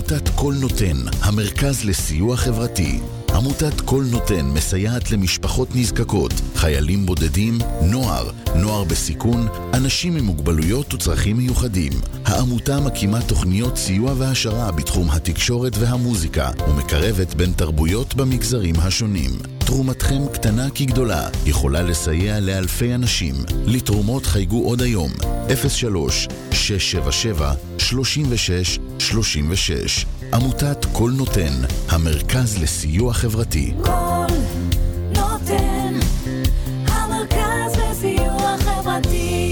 עמותת כל נותן, המרכז לסיוע חברתי. עמותת כל נותן מסייעת למשפחות נזקקות, חיילים בודדים, נוער בסיכון, אנשים עם מוגבלויות וצרכים מיוחדים. העמותה מקימה תוכניות סיוע והשרה בתחום התקשורת והמוזיקה, ומקרבת בין תרבויות במגזרים השונים. תרומתכם קטנה כגדולה, יכולה לסייע לאלפי אנשים. לתרומות חייגו עוד היום, 03-677-3636. עמותת כל נותן, המרכז לסיוע חברתי. כל נותן, המרכז לסיוע חברתי.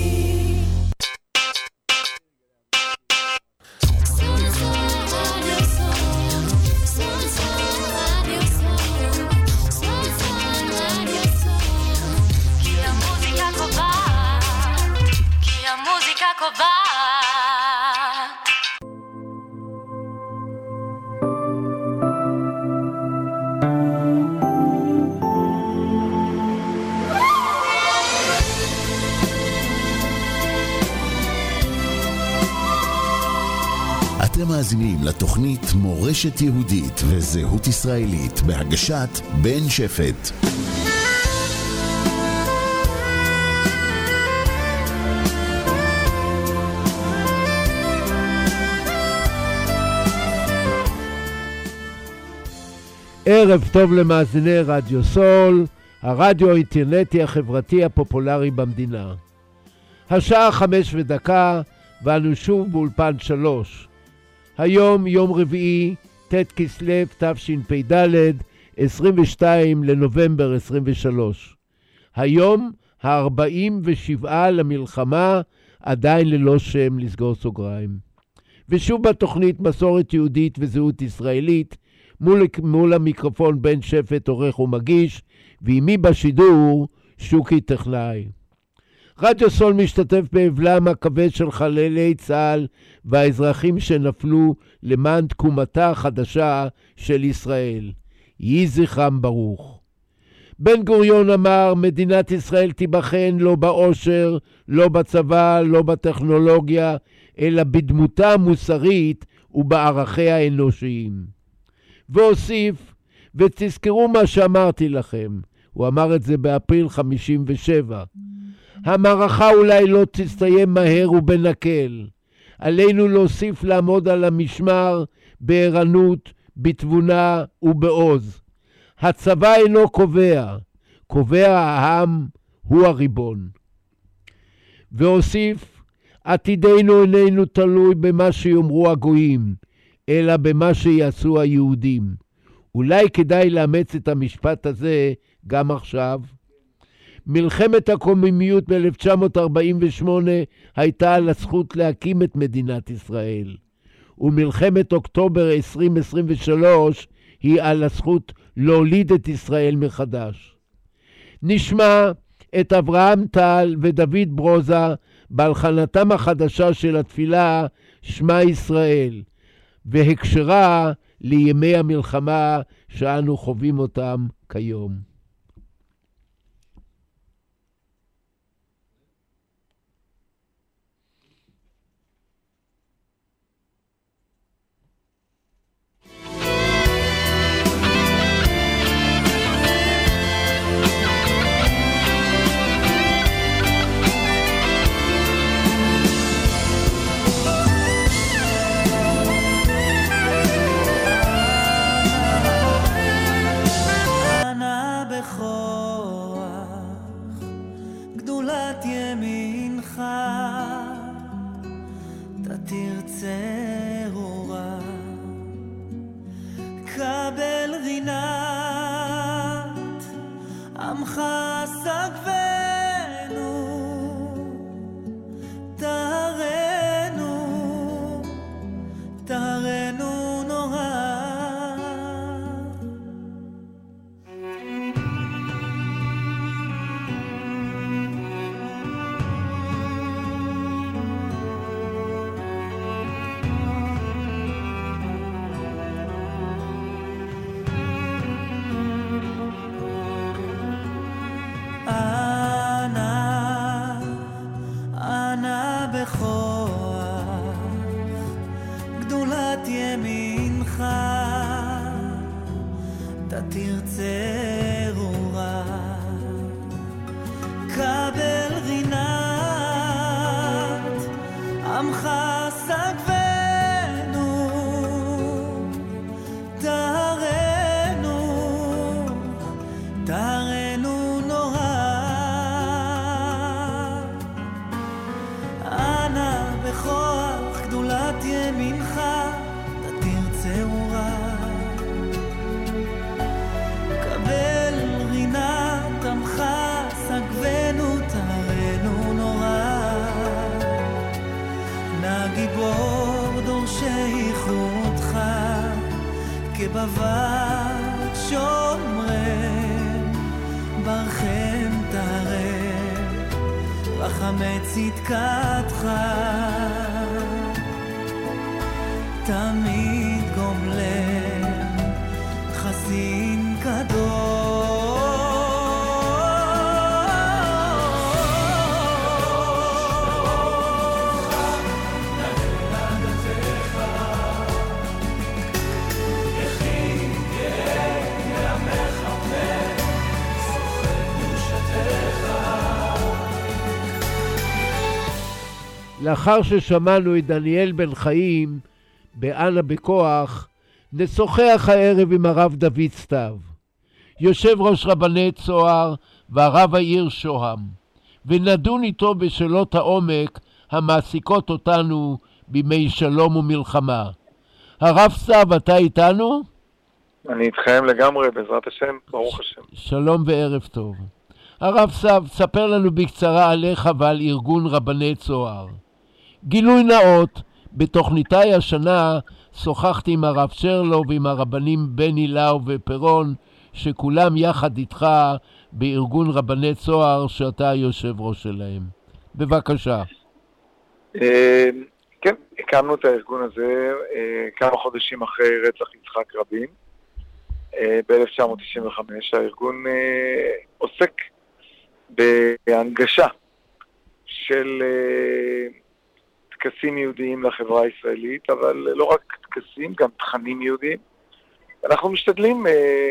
אתם מאזינים לתוכנית מורשת יהודית וזהות ישראלית בהגשת בן שפט. ערב טוב למאזיני רדיו סול, הרדיו האינטרנטי החברתי הפופולרי במדינה. השעה 5:01 ואנו שוב באולפן 3. היום יום רביעי, ט' כסלו תשפ"ד, 22 לנובמבר 23. היום ה-47 למלחמה, עדיין ללא שם, לסגור סוגריים. ושוב בתוכנית מסורת יהודית וזהות ישראלית, מול המיקרופון בן שפט עורך ומגיש, ועימי בשידור שוקי טכנאי. רדיו סול משתתף באבלם הכבד של חללי צה"ל והאזרחים שנפלו למען תקומתה החדשה של ישראל. יהי זכרם ברוך. בן גוריון אמר, מדינת ישראל תיבחן לא באושר, לא בצבא, לא בטכנולוגיה, אלא בדמותה המוסרית ובערכיה האנושיים. והוסיף, ותזכרו מה שאמרתי לכם, הוא אמר את זה באפריל 57. המערכה אולי לא תסתיים מהר ובנקל. עלינו להוסיף לעמוד על המשמר בערנות, בתבונה ובעוז. הצבא אינו קובע, קובע העם, הוא הריבון. והוסיף, עתידנו איננו תלוי במה שיאמרו הגויים, אלא במה שיעשו היהודים. אולי כדאי לאמץ את המשפט הזה גם עכשיו. מלחמת הקוממיות ב-1948 הייתה על הזכות להקים את מדינת ישראל, ומלחמת אוקטובר 2023 היא על הזכות להוליד את ישראל מחדש. נשמע את אברהם טל ודוד ברוזה בהלחנתם החדשה של התפילה שמע ישראל, והקשרה לימי המלחמה שאנו חווים אותם כיום. גדולת ימינך, אתה תרצה רורה, קבל רינת עמך סגבנו, תארנו נורא, אנא בכוח גדולת ימינך, אתה תרצה רורה, קבל רינת עמך סגבנו, תארנו נורא, נא גיבור דורשי חותך, כבבת שומרי ברכם תרם, רחמי צדקתך, תמיד גומלם, חסין קדוש. לאחר ששמענו את דניאל בן חיים באנה בכוח, נשוחח הערב עם הרב דוד סתיו, יושב ראש רבני צוהר והרב העיר שוהם, ונדון איתו בשאלות העומק המעסיקות אותנו בימי שלום ומלחמה. הרב סתיו, אתה איתנו? אני איתכם לגמרי, בעזרת השם, ברוך השם. שלום וערב טוב. הרב סתיו, ספר לנו בקצרה עליך ועל ארגון רבני צוהר. גילוי נאות, בתוכניתי השנה שוחחתי עם הרב שרלו ועם הרבנים בני לאו ופרון, שכולם יחד איתך בארגון רבני צוהר שאתה יושב ראש שלהם. בבקשה. כן, הקמנו את הארגון הזה כמה חודשים אחרי רצח יצחק רבין, ב-1995. הארגון עוסק בהנגשה של טקסים יהודיים לחברה הישראלית, אבל לא רק טקסים, גם תכנים יהודיים. אנחנו משתדלים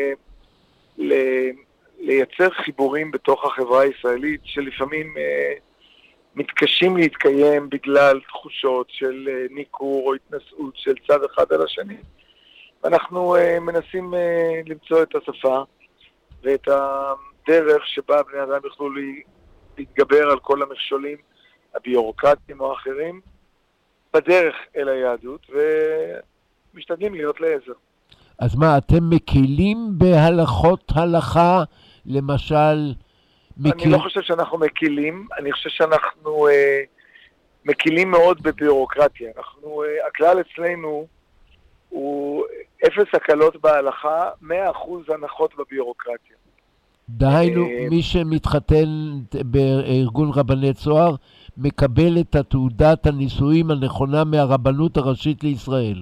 לייצר חיבורים בתוך החברה הישראלית שלפעמים מתקשים להתקיים בגלל תחושות של ניכור או התנשאות של צד אחד על השני. אנחנו מנסים למצוא את השפה ואת הדרך שבה בני אדם יוכלו להתגבר על כל המכשולים הביורוקרטיים או האחרים בדרך אל היהדות, ומשתדלים להיות לעזר. אז מה, אתם מקילים בהלכות הלכה, למשל? אני לא חושב שאנחנו מקילים, אני חושב שאנחנו מקילים מאוד בביורוקרטיה. הכלל אצלנו הוא 0 הקלות בהלכה, 100% הנחות בביורוקרטיה. דהיינו, מי שמתחתן בארגון רבני צוהר, מקבל את תעודת הנישואים הנכונה מהרבנות הראשית לישראל.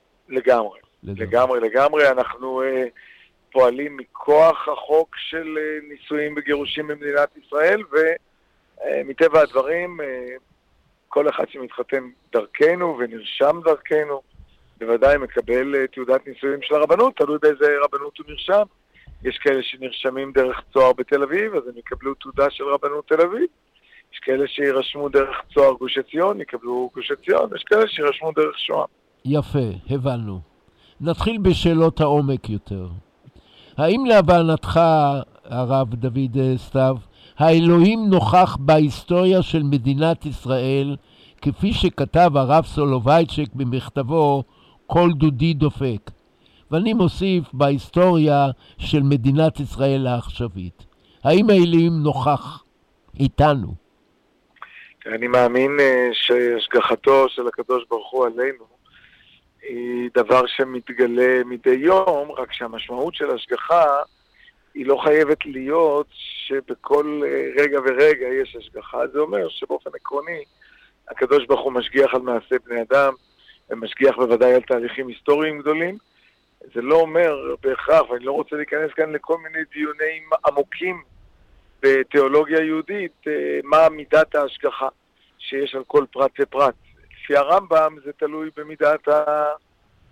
לגמרי. אנחנו פועלים מכוח החוק של נישואים וגירושים במדינת ישראל, ומטבע הדברים, כל אחד שמתחתן דרכנו ונרשם דרכנו, בוודאי מקבל תעודת נישואים של הרבנות, תלוי באיזה רבנות הוא נרשם. יש כאלה שנרשמים דרך צוהר בתל אביב, אז הם יקבלו תעודה של רבנות תל אביב. יש כאלה שירשמו דרך צוהר גוש עציון, יקבלו גוש עציון. יש כאלה שירשמו דרך שוהם. יפה, הבנו. נתחיל בשאלות העומק יותר. האם להבנתך, הרב דוד סתיו, האלוהים נוכח בהיסטוריה של מדינת ישראל, כפי שכתב הרב סולובייצ'יק במכתבו, כל דודי דופק? ואני מוסיף בהיסטוריה של מדינת ישראל העכשווית. האם האלוהים נוכח איתנו? אני מאמין שהשגחתו של הקדוש ברוך הוא עלינו היא דבר שמתגלה מדי יום, רק שהמשמעות של השגחה היא לא חייבת להיות שבכל רגע ורגע יש השגחה. זה אומר שבאופן עקרוני הקדוש ברוך הוא משגיח על מעשה בני אדם, ומשגיח בוודאי על תהליכים היסטוריים גדולים. זה לא אומר בהכרח, ואני לא רוצה להיכנס כאן לכל מיני דיונים עמוקים בתיאולוגיה יהודית, מה מידת ההשגחה שיש על כל פרט ופרט. לפי הרמב"ם זה תלוי במידת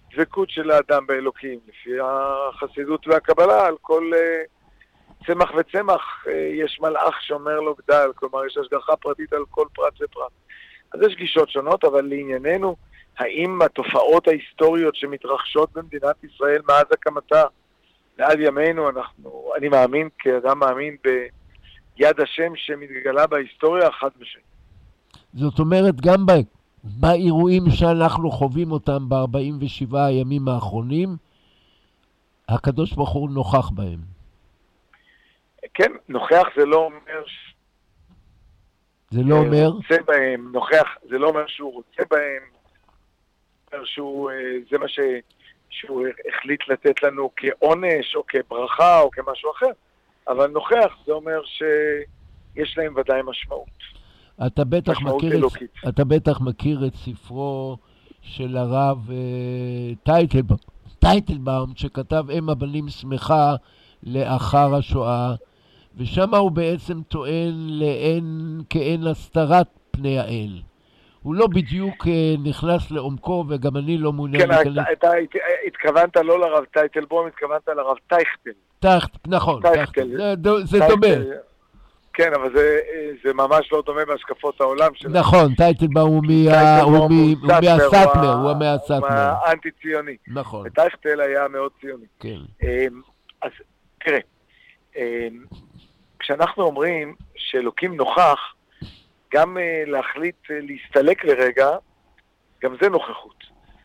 דבקות של האדם באלוקים, לפי החסידות והקבלה, על כל צמח וצמח יש מלאך שאומר לו גדל, כלומר יש השגחה פרטית על כל פרט ופרט. אז יש גישות שונות, אבל לענייננו, האם התופעות ההיסטוריות שמתרחשות במדינת ישראל מאז הקמתה ועד ימינו, אני מאמין, כאדם מאמין ביד השם שמתגלה בהיסטוריה חד ושני. זאת אומרת, גם באירועים שאנחנו חווים אותם ב-47 הימים האחרונים, הקדוש ברוך הוא נוכח בהם. כן, נוכח זה לא אומר... זה לא אומר? רוצה בהם, נוכח זה לא אומר שהוא רוצה בהם, אומר שהוא, זה מה שהוא החליט לתת לנו כעונש או כברכה או כמשהו אחר, אבל נוכח זה אומר שיש להם ודאי משמעות. אתה בטח מכיר את ספרו של הרב טייטלבאום, שכתב אם הבנים שמחה לאחר השואה, ושם הוא בעצם טוען כאין הסתרת פני האל. הוא לא בדיוק נכנס לעומקו, וגם אני לא מעוניין להיכנס. כן, אתה התכוונת לא לרב טייטלבאום, התכוונת לרב טייכטל. נכון, טייכטל. זה דומה. כן, אבל זה ממש לא דומה בהשקפות העולם שלנו. נכון, טייטלבאום הוא מהסאטמר, הוא מהסאטמר. האנטי-ציוני. נכון. וטייכטל היה מאוד ציוני. כן. אז תראה, כשאנחנו אומרים שאלוקים נוכח, גם להחליט להסתלק לרגע, גם זה נוכחות.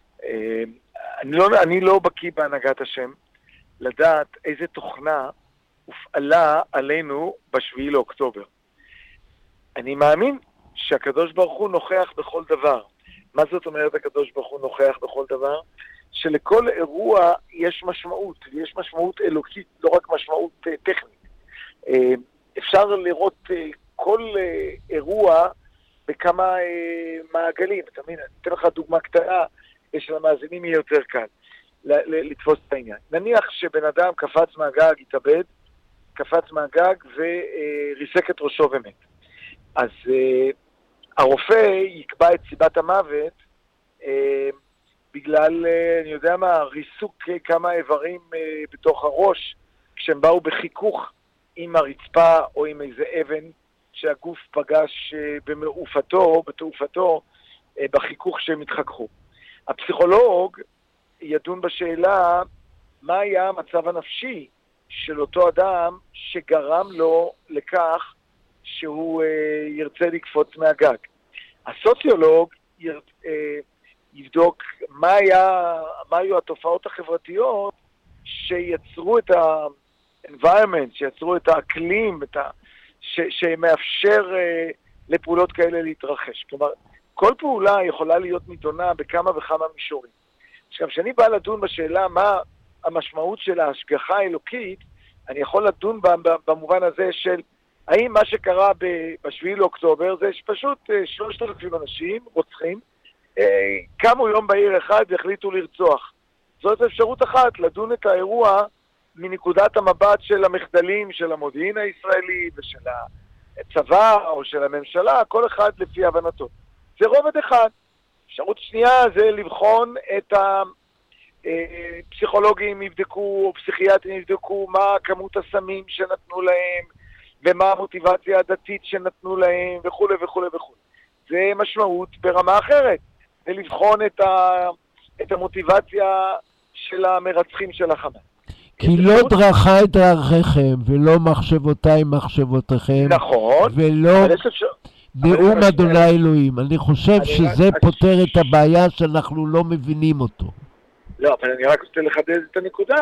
אני לא בקיא בהנהגת השם, לדעת איזה תוכנה הופעלה עלינו בשביעי לאוקטובר. אני מאמין שהקדוש ברוך הוא נוכח בכל דבר. מה זאת אומרת הקדוש ברוך הוא נוכח בכל דבר? שלכל אירוע יש משמעות, ויש משמעות אלוקית, לא רק משמעות טכנית. אפשר לראות כל אירוע בכמה מעגלים. אתה מבין, אני אתן לך דוגמה קטנה, של המאזינים יהיה יותר קל לתפוס את העניין. נניח שבן אדם קפץ מהגג, התאבד, קפץ מהגג וריסק את ראשו ומת. אז הרופא יקבע את סיבת המוות בגלל, אני יודע מה, ריסוק כמה איברים בתוך הראש, כשהם באו בחיכוך עם הרצפה או עם איזה אבן שהגוף פגש בתעופתו בחיכוך שהם התחככו. הפסיכולוג ידון בשאלה מה היה המצב הנפשי של אותו אדם שגרם לו לכך שהוא ירצה לקפוץ מהגג. הסוציולוג יבדוק מה היו התופעות החברתיות שיצרו את ה-environment, שיצרו את האקלים, שמאפשר לפעולות כאלה להתרחש. כלומר, כל פעולה יכולה להיות נידונה בכמה וכמה מישורים. עכשיו, כשאני בא לדון בשאלה מה המשמעות של ההשגחה האלוקית, אני יכול לדון במובן הזה של האם מה שקרה בשביעי לאוקטובר זה שפשוט 3,000 אנשים, רוצחים, קמו יום בהיר אחד והחליטו לרצוח. זאת אפשרות אחת, לדון את האירוע מנקודת המבט של המחדלים של המודיעין הישראלי ושל הצבא או של הממשלה, כל אחד לפי הבנתו. זה רובד אחד. אפשרות שנייה זה לבחון את הפסיכולוגים יבדקו, או פסיכיאטרים יבדקו מה כמות הסמים שנתנו להם, ומה המוטיבציה הדתית שנתנו להם, וכו' וכו' וכו'. זה משמעות ברמה אחרת. זה לבחון את המוטיבציה של המרצחים של החמאס. כי לא דרכה את דרכיכם, ולא מחשבותיי מחשבותיכם. נכון. ולא נאום אדוני אלוהים. אני חושב שזה פותר את הבעיה שאנחנו לא מבינים אותו. לא, אבל אני רק רוצה לחדד את הנקודה.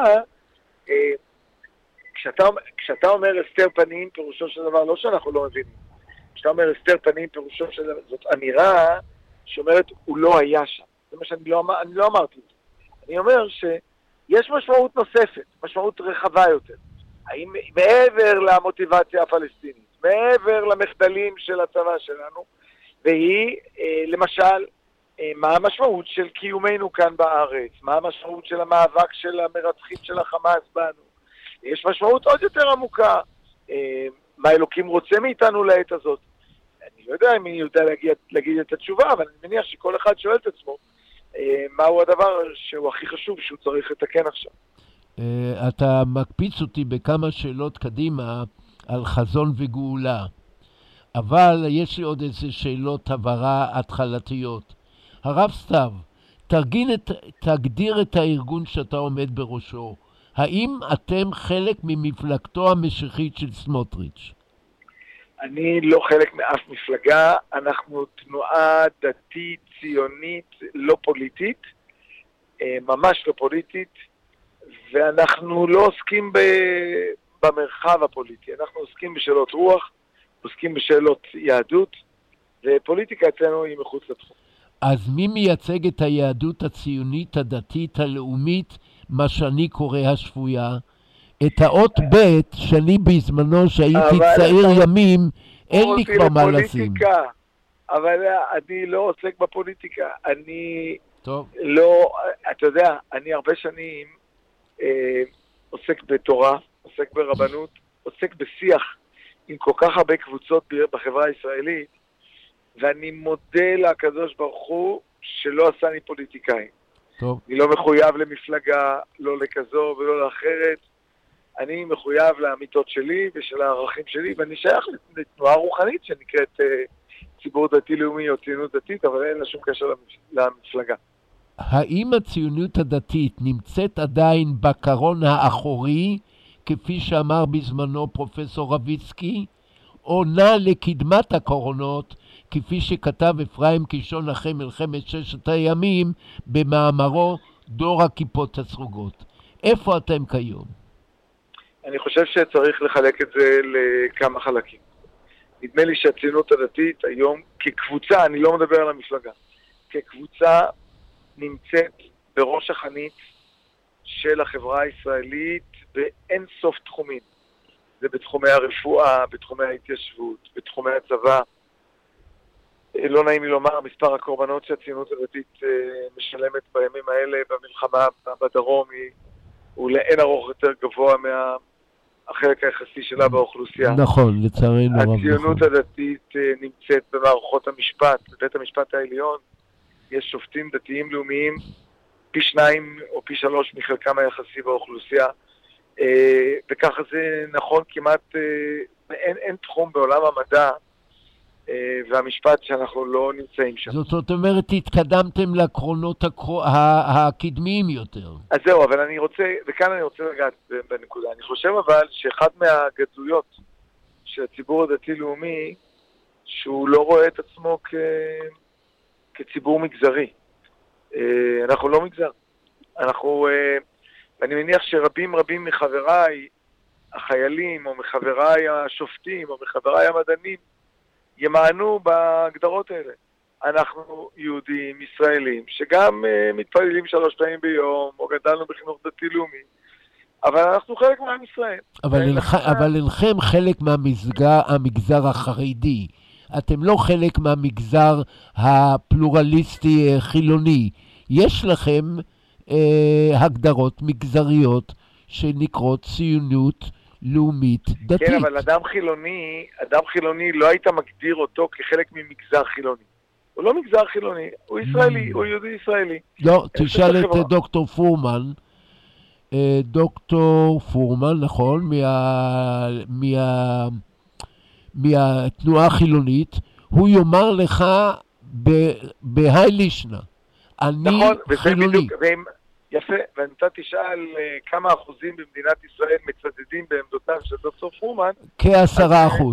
כשאתה אומר הסתר פנים, פירושו של דבר, לא שאנחנו לא מבינים. כשאתה אומר הסתר פנים, פירושו של דבר, זאת אמירה שאומרת, הוא לא היה שם. זה מה שאני לא אמרתי. אני אומר שיש משמעות נוספת, משמעות רחבה יותר. האם מעבר למוטיבציה הפלסטינית, מעבר למחדלים של הצבא שלנו, והיא, למשל, מה המשמעות של קיומנו כאן בארץ, מה המשמעות של המאבק של המרצחים של החמאס בנו. יש משמעות עוד יותר עמוקה, מה אלוקים רוצה מאיתנו לעת הזאת. אני לא יודע אם אני יודע להגיד את התשובה, אבל אני מניח שכל אחד שואל את עצמו, מהו הדבר שהוא הכי חשוב, שהוא צריך לתקן עכשיו. אתה מקפיץ אותי בכמה שאלות קדימה על חזון וגאולה, אבל יש לי עוד איזה שאלות הבהרה התחלתיות. הרב סתיו, תגדיר את הארגון שאתה עומד בראשו. האם אתם חלק ממפלגתו המשיחית של סמוטריץ'? אני לא חלק מאף מפלגה, אנחנו תנועה דתית, ציונית, לא פוליטית, ממש לא פוליטית, ואנחנו לא עוסקים במרחב הפוליטי, אנחנו עוסקים בשאלות רוח, עוסקים בשאלות יהדות, ופוליטיקה אצלנו היא מחוץ לתחום. אז מי מייצג את היהדות הציונית, הדתית, הלאומית, מה שאני קורא השפויה? את האות ב' שאני בזמנו שהייתי צעיר ימים, אין לי כבר מה לשים. אבל אני לא עוסק בפוליטיקה, אני טוב. לא, אתה יודע, אני הרבה שנים עוסק בתורה, עוסק ברבנות, עוסק בשיח עם כל כך הרבה קבוצות בחברה הישראלית, ואני מודה לקדוש ברוך הוא שלא עשני פוליטיקאים. טוב. אני לא מחויב למפלגה, לא לכזו ולא לאחרת. אני מחויב לאמיתות שלי ושל הערכים שלי, ואני שייך לתנועה רוחנית שנקראת ציבור דתי-לאומי או ציונות דתית, אבל אין לה שום קשר למפלגה. האם הציונות הדתית נמצאת עדיין בקרון האחורי, כפי שאמר בזמנו פרופסור רביצקי, או נע לקדמת הקרונות, כפי שכתב אפרים קישון אחרי מלחמת ששת הימים, במאמרו דור הכיפות הסרוגות? איפה אתם כיום? אני חושב שצריך לחלק את זה לכמה חלקים. נדמה לי שהציונות הדתית היום כקבוצה, אני לא מדבר על המפלגה, כקבוצה נמצאת בראש החנית של החברה הישראלית באין סוף תחומים. זה בתחומי הרפואה, בתחומי ההתיישבות, בתחומי הצבא. לא נעים לי לומר, מספר הקורבנות שהציונות הדתית משלמת בימים האלה במלחמה בדרום הוא לאין ארוך יותר גבוה מהחלק היחסי שלה באוכלוסייה. נכון, לצערנו רב. הציונות הדתית נמצאת במערכות המשפט, בבית המשפט העליון. יש שופטים דתיים לאומיים פי 2 או פי 3 מחלקם היחסי באוכלוסייה. וככה זה נכון כמעט, אין תחום בעולם המדע והמשפט שאנחנו לא נמצאים שם. זאת אומרת, התקדמתם לקרונות הקדמיים יותר. אז זהו, אבל אני רוצה, וכאן אני רוצה לגעת בנקודה. אני חושב אבל שאחד מהגדלויות של הציבור הדתי-לאומי, שהוא לא רואה את עצמו כציבור מגזרי. אנחנו לא מגזר. אני מניח שרבים מחבריי החיילים, או מחבריי השופטים, או מחבריי המדענים, ימענו בהגדרות האלה. אנחנו יהודים, ישראלים, שגם מתפללים 3 פעמים ביום, או גדלנו בחינוך דתי-לאומי, אבל אנחנו חלק מעם ישראל. אבל אינכם חלק מהמגזר החרדי. אתם לא חלק מהמגזר הפלורליסטי חילוני. יש לכם הגדרות מגזריות שנקראות ציונות לאומית דתית. כן, אבל אדם חילוני לא היית מגדיר אותו כחלק ממגזר חילוני. הוא לא מגזר חילוני, הוא ישראלי, הוא יהודי ישראלי. לא, תשאל את דוקטור פורמן, נכון, מהתנועה החילונית, הוא יאמר לך בהי לישנה, אני נכון, חילוני. יפה, ואתה תשאל כמה אחוזים במדינת ישראל מצדדים בעמדותיו של דוקטור פורמן. כ10%.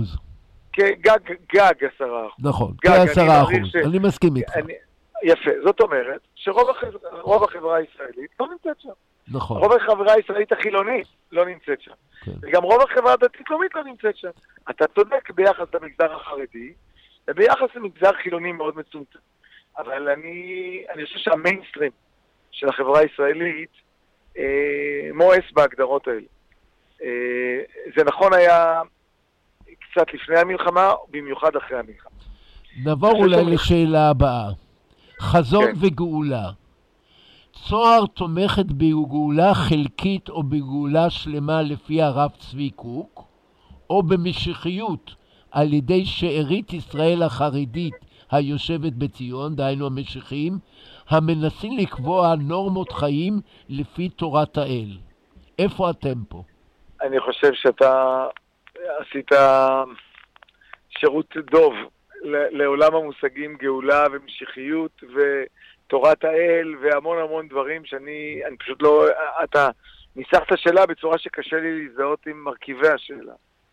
גג 10%. נכון, כ10%. אני מסכים איתך. יפה, זאת אומרת שרוב החברה הישראלית לא נמצאת שם. נכון. רוב החברה הישראלית החילונית לא נמצאת שם. כן. וגם רוב החברה הדתית-לאומית לא נמצאת שם. אתה צודק ביחס למגזר החרדי, וביחס למגזר חילוני מאוד מצומצם. אבל אני חושב שהמיינסטרים של החברה הישראלית מואס בהגדרות האלה. זה נכון היה קצת לפני המלחמה, במיוחד אחרי המלחמה. נעבור אולי לשאלה הבאה. חזון כן. וגאולה. צוהר תומכת בגאולה חלקית או בגאולה שלמה לפי הרב צבי קוק, או במשיחיות על ידי שארית ישראל החרדית היושבת בציון, דהיינו המשיחים, המנסים לקבוע נורמות חיים לפי תורת האל. איפה אתם פה? אני חושב שאתה עשית שירות דוב לעולם המושגים גאולה ומשיחיות ותורת האל והמון המון דברים שאני פשוט לא... אתה ניסחת השאלה בצורה שקשה לי להזדהות עם מרכיבי השאלה.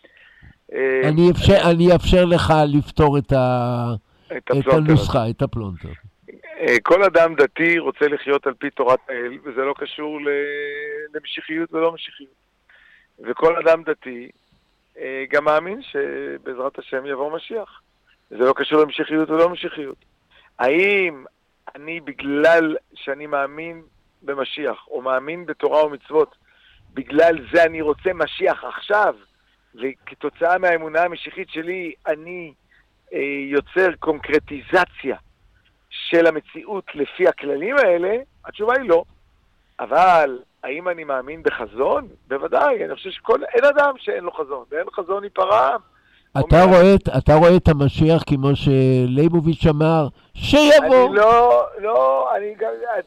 אני אפשר לך לפתור את הנוסחה, את הפלונטר. כל אדם דתי רוצה לחיות על פי תורת האל, וזה לא קשור למשיחיות ולא משיחיות. וכל אדם דתי גם מאמין שבעזרת השם יבוא משיח. זה לא קשור למשיחיות ולא משיחיות. האם אני, בגלל שאני מאמין במשיח, או מאמין בתורה ומצוות, בגלל זה אני רוצה משיח עכשיו, וכתוצאה מהאמונה המשיחית שלי אני יוצר קונקרטיזציה של המציאות לפי הכללים האלה? התשובה היא לא. אבל האם אני מאמין בחזון? בוודאי. אני חושב אין אדם שאין לו חזון, ואין חזון ייפרע. אתה רואה את המשיח כמו שלייבוביץ' אמר, שיבוא. אני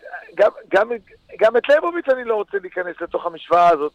גם את לייבוביץ' אני לא רוצה להיכנס לתוך המשוואה הזאת.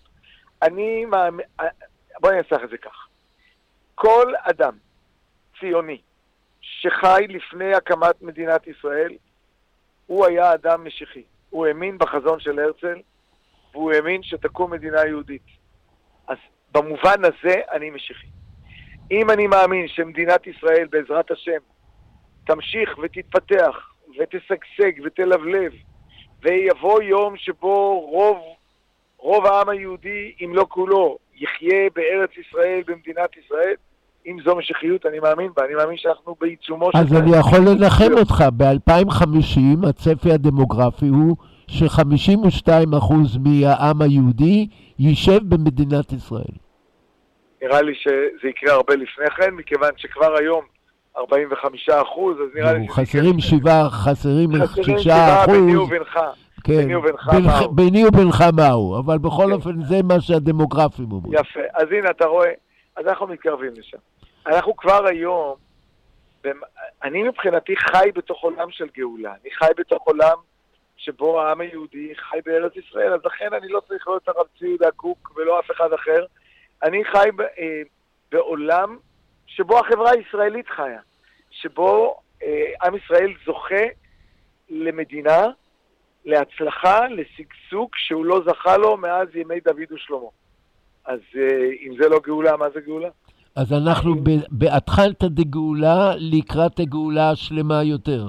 בוא ננסח את זה כך. כל אדם ציוני שחי לפני הקמת מדינת ישראל, הוא היה אדם משיחי. הוא האמין בחזון של הרצל, והוא האמין שתקום מדינה יהודית. אז במובן הזה אני משיחי. אם אני מאמין שמדינת ישראל בעזרת השם תמשיך ותתפתח ותשגשג ותלבלב, ויבוא יום שבו רוב העם היהודי, אם לא כולו, יחיה בארץ ישראל, במדינת ישראל, אם זו משיחיות, אני מאמין בה. אני מאמין שאנחנו בעיצומו של... אז אני יכול לנחם אותך. ב-2050 הצפי הדמוגרפי הוא ש52% מהעם היהודי יישב במדינת ישראל. נראה לי שזה יקרה הרבה לפני כן, מכיוון שכבר היום 45%, אז נראה לי... חסרים 6%. ביני ובינך. כן, ביני ובינך מהו, אבל בכל אופן זה מה שהדמוגרפים אומרים. יפה, אז הנה אתה רואה, אז אנחנו מתקרבים לשם. אנחנו כבר היום, אני מבחינתי חי בתוך עולם של גאולה, אני חי בתוך עולם שבו העם היהודי חי בארץ ישראל, אז לכן אני לא צריך להיות הרב צבי יהודה קוק ולא אף אחד אחר, אני חי בעולם שבו החברה הישראלית חיה, שבו עם ישראל זוכה למדינה, להצלחה, לשגשוג שהוא לא זכה לו מאז ימי דוד ושלמה. אז אם זה לא גאולה, מה זה גאולה? אז אנחנו בהתחלת הגאולה לקראת הגאולה השלמה יותר.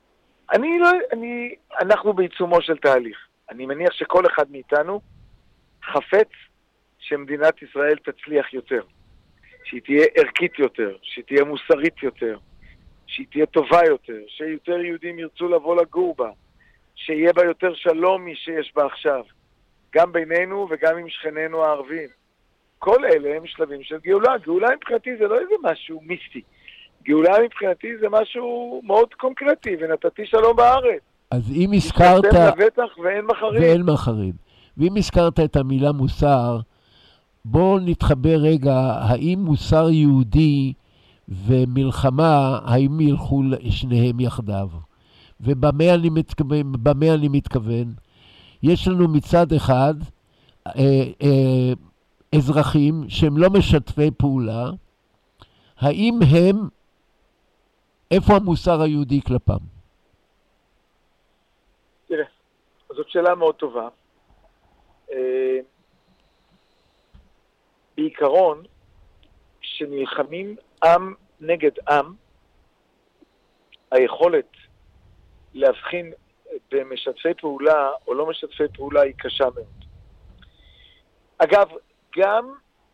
אנחנו בעיצומו של תהליך. אני מניח שכל אחד מאיתנו חפץ שמדינת ישראל תצליח יותר. שהיא תהיה ערכית יותר, שהיא תהיה מוסרית יותר, שהיא תהיה טובה יותר, שיותר יהודים ירצו לבוא לגור בה, שיהיה בה יותר שלום שיש בה עכשיו, גם בינינו וגם עם שכנינו הערבים. כל אלה הם שלבים של גאולה. גאולה מבחינתי זה לא איזה משהו מיסטי. גאולה מבחינתי זה משהו מאוד קונקרטי, ונתתי שלום בארץ. אז אם הזכרת... לבטח ואין מחרים. ואין מחרים. ואם הזכרת את המילה מוסר, בואו נתחבר רגע, האם מוסר יהודי ומלחמה, האם ילכו שניהם יחדיו? ובמה אני מתכוון? יש לנו מצד אחד אזרחים שהם לא משתפי פעולה, האם הם, איפה המוסר היהודי כלפם? תראה, זאת שאלה מאוד טובה. בעיקרון, כשנלחמים עם נגד עם, היכולת להבחין במשתפי פעולה או לא משתפי פעולה היא קשה מאוד. אגב, גם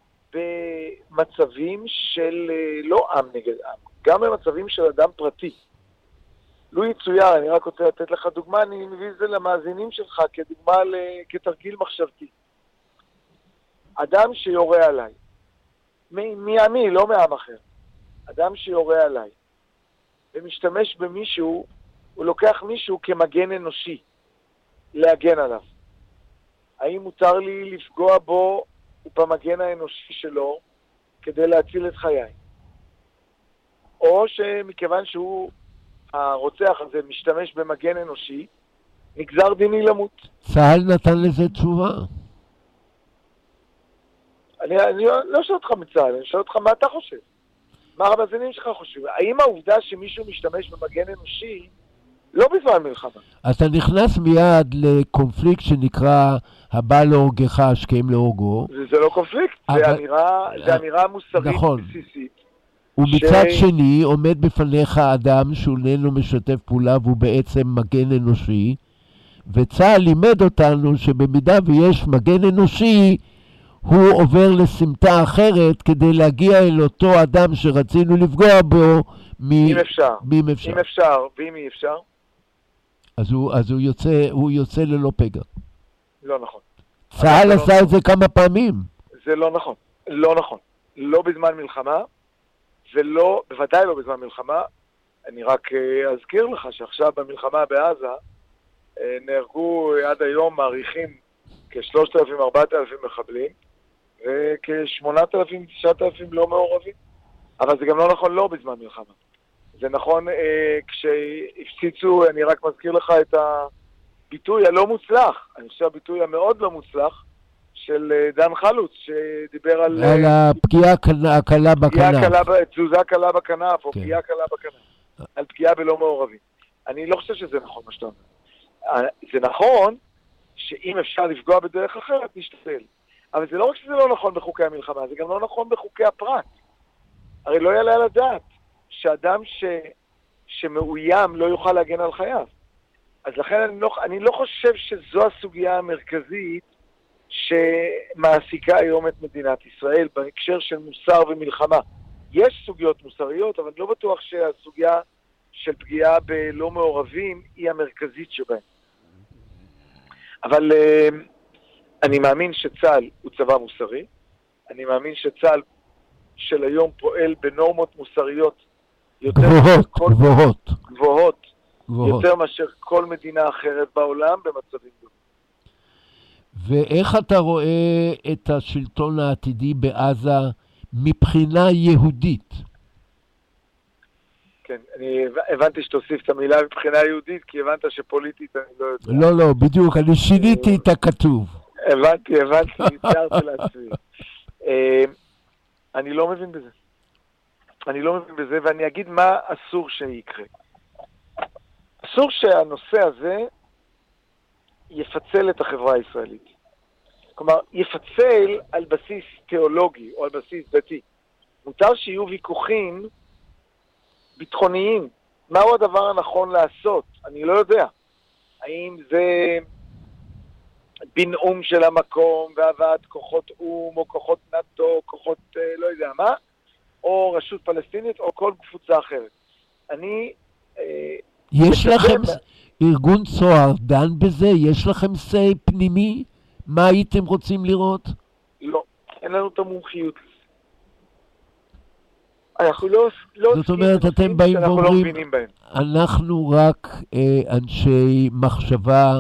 במצבים של לא עם נגד עם, גם במצבים של אדם פרטי. לו יצויר, אני רק רוצה לתת לך דוגמה, אני מביא את זה למאזינים שלך כדוגמה, כתרגיל מחשבתי. אדם שיורה עליי, מעמי, לא מעם אחר, אדם שיורה עליי, ומשתמש במישהו, הוא לוקח מישהו כמגן אנושי, להגן עליו. האם מותר לי לפגוע בו ובמגן האנושי שלו כדי להציל את חיי? או שמכיוון שהוא הרוצח הזה משתמש במגן אנושי, נגזר דיני למות. צה"ל נתן לזה תשובה? אני לא שואל אותך מצה"ל, אני שואל אותך מה אתה חושב. מה המאזינים שלך חושבים? האם העובדה שמישהו משתמש במגן אנושי לא בזמן מלחמה? אתה נכנס מיד לקונפליקט שנקרא הבא להורגך השכם להורגו. זה לא קונפליקט, זה אמירה מוסרית נכון. בסיסית. ומצד שני עומד בפניך אדם שהוא איננו משתף פעולה והוא בעצם מגן אנושי, וצה"ל לימד אותנו שבמידה ויש מגן אנושי הוא עובר לסמטה אחרת כדי להגיע אל אותו אדם שרצינו לפגוע בו אם אפשר. אם אפשר. ואם אי אפשר? אז הוא יוצא ללא פגע. לא נכון. צה"ל עשה את זה כמה פעמים. זה לא נכון. לא נכון. לא בזמן מלחמה, בוודאי לא בזמן מלחמה. אני רק אזכיר לך שעכשיו במלחמה בעזה נהרגו עד היום מעריכים כ-3,000-4,000 מחבלים וכ-8,000-9,000 לא מעורבים. אבל זה גם לא נכון לא בזמן מלחמה. זה נכון כשהפציצו, אני רק מזכיר לך את הביטוי הלא מוצלח, אני חושב הביטוי המאוד לא מוצלח של דן חלוץ שדיבר על הפגיעה הקלה בכנף. תזוזה קלה בכנף או פגיעה קלה בכנף. על פגיעה בלא מעורבים. אני לא חושב שזה נכון מה שאתה אומר. זה נכון שאם אפשר לפגוע בדרך אחרת, נשתפל. אבל זה לא רק שזה לא נכון בחוקי המלחמה, זה גם לא נכון בחוקי הפרט. הרי לא יעלה על הדעת שאדם שמאוים לא יוכל להגן על חייו. אז לכן אני לא חושב שזו הסוגיה המרכזית שמעסיקה היום את מדינת ישראל בהקשר של מוסר ומלחמה. יש סוגיות מוסריות, אבל לא בטוח שהסוגיה של פגיעה בלא מעורבים היא המרכזית שבהן. אבל אני מאמין שצה"ל הוא צבא מוסרי, אני מאמין שצה"ל של היום פועל בנורמות מוסריות גבוהות, יותר מאשר כל מדינה אחרת בעולם במצבים דומים. ואיך אתה רואה את השלטון העתידי בעזה מבחינה יהודית? כן, אני הבנתי שתוסיף את המילה מבחינה יהודית, כי הבנת שפוליטית אני לא יודע. לא, בדיוק, אני שיניתי את הכתוב. הבנתי, נצטרתי לעצמי. אני לא מבין בזה, ואני אגיד מה אסור שיקרה. אסור שהנושא הזה יפצל את החברה הישראלית. כלומר, יפצל על בסיס תיאולוגי או על בסיס דתי. מותר שיהיו ויכוחים ביטחוניים. מהו הדבר הנכון לעשות? אני לא יודע. האם זה בינאום של המקום והבאת כוחות אום או כוחות נאטו, כוחות לא יודע מה, או רשות פלסטינית או כל קבוצה אחרת. יש לכם ארגון צוהר דן בזה? יש לכם סי פנימי? מה הייתם רוצים לראות? לא, אין לנו את המומחיות. אנחנו לא זאת אומרת, אתם באים ואומרים, אנחנו רק אנשי מחשבה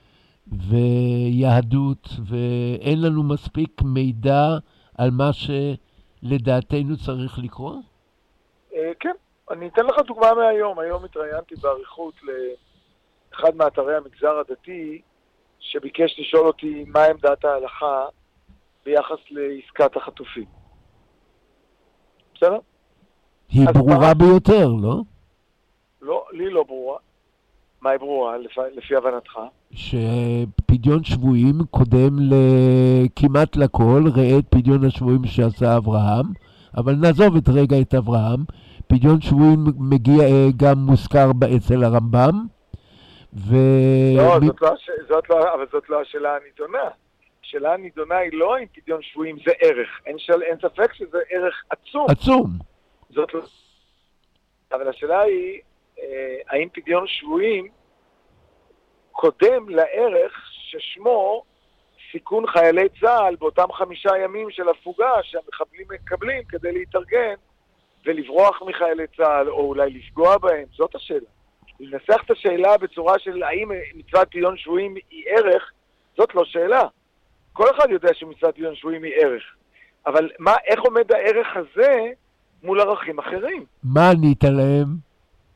ויהדות, ואין לנו מספיק מידע על מה שלדעתנו צריך לקרוא? כן, אני אתן לך דוגמה מהיום. היום התראיינתי בעריכות לאחד מאתרי המגזר הדתי, שביקש לשאול אותי מה עמדת ההלכה ביחס לעסקת החטופים. בסדר? היא ברורה ביותר, לא? לא, לי לא ברורה. מה היא ברורה, לפי הבנתך? שפדיון שבויים קודם כמעט לכל, ראה את פדיון השבויים שעשה אברהם, אבל נעזוב את רגע את אברהם. פדיון שבויים מגיע גם מוזכר אצל הרמב"ם. לא, אבל זאת לא השאלה הנידונה. השאלה הנידונה היא לא אם פדיון שבויים זה ערך. אין ספק שזה ערך עצום. עצום. זאת לא... אבל השאלה היא, האם פדיון שבויים קודם לערך ששמו סיכון חיילי צה"ל באותם 5 ימים של הפוגה שהמחבלים מקבלים כדי להתארגן ולברוח מחיילי צה"ל או אולי לפגוע בהם? זאת השאלה. לנסח את השאלה בצורה של האם מצוות פדיון שבויים היא ערך, זאת לא שאלה. כל אחד יודע שמצוות פדיון שבויים היא ערך. אבל איך עומד הערך הזה מול ערכים אחרים? מה ענית להם?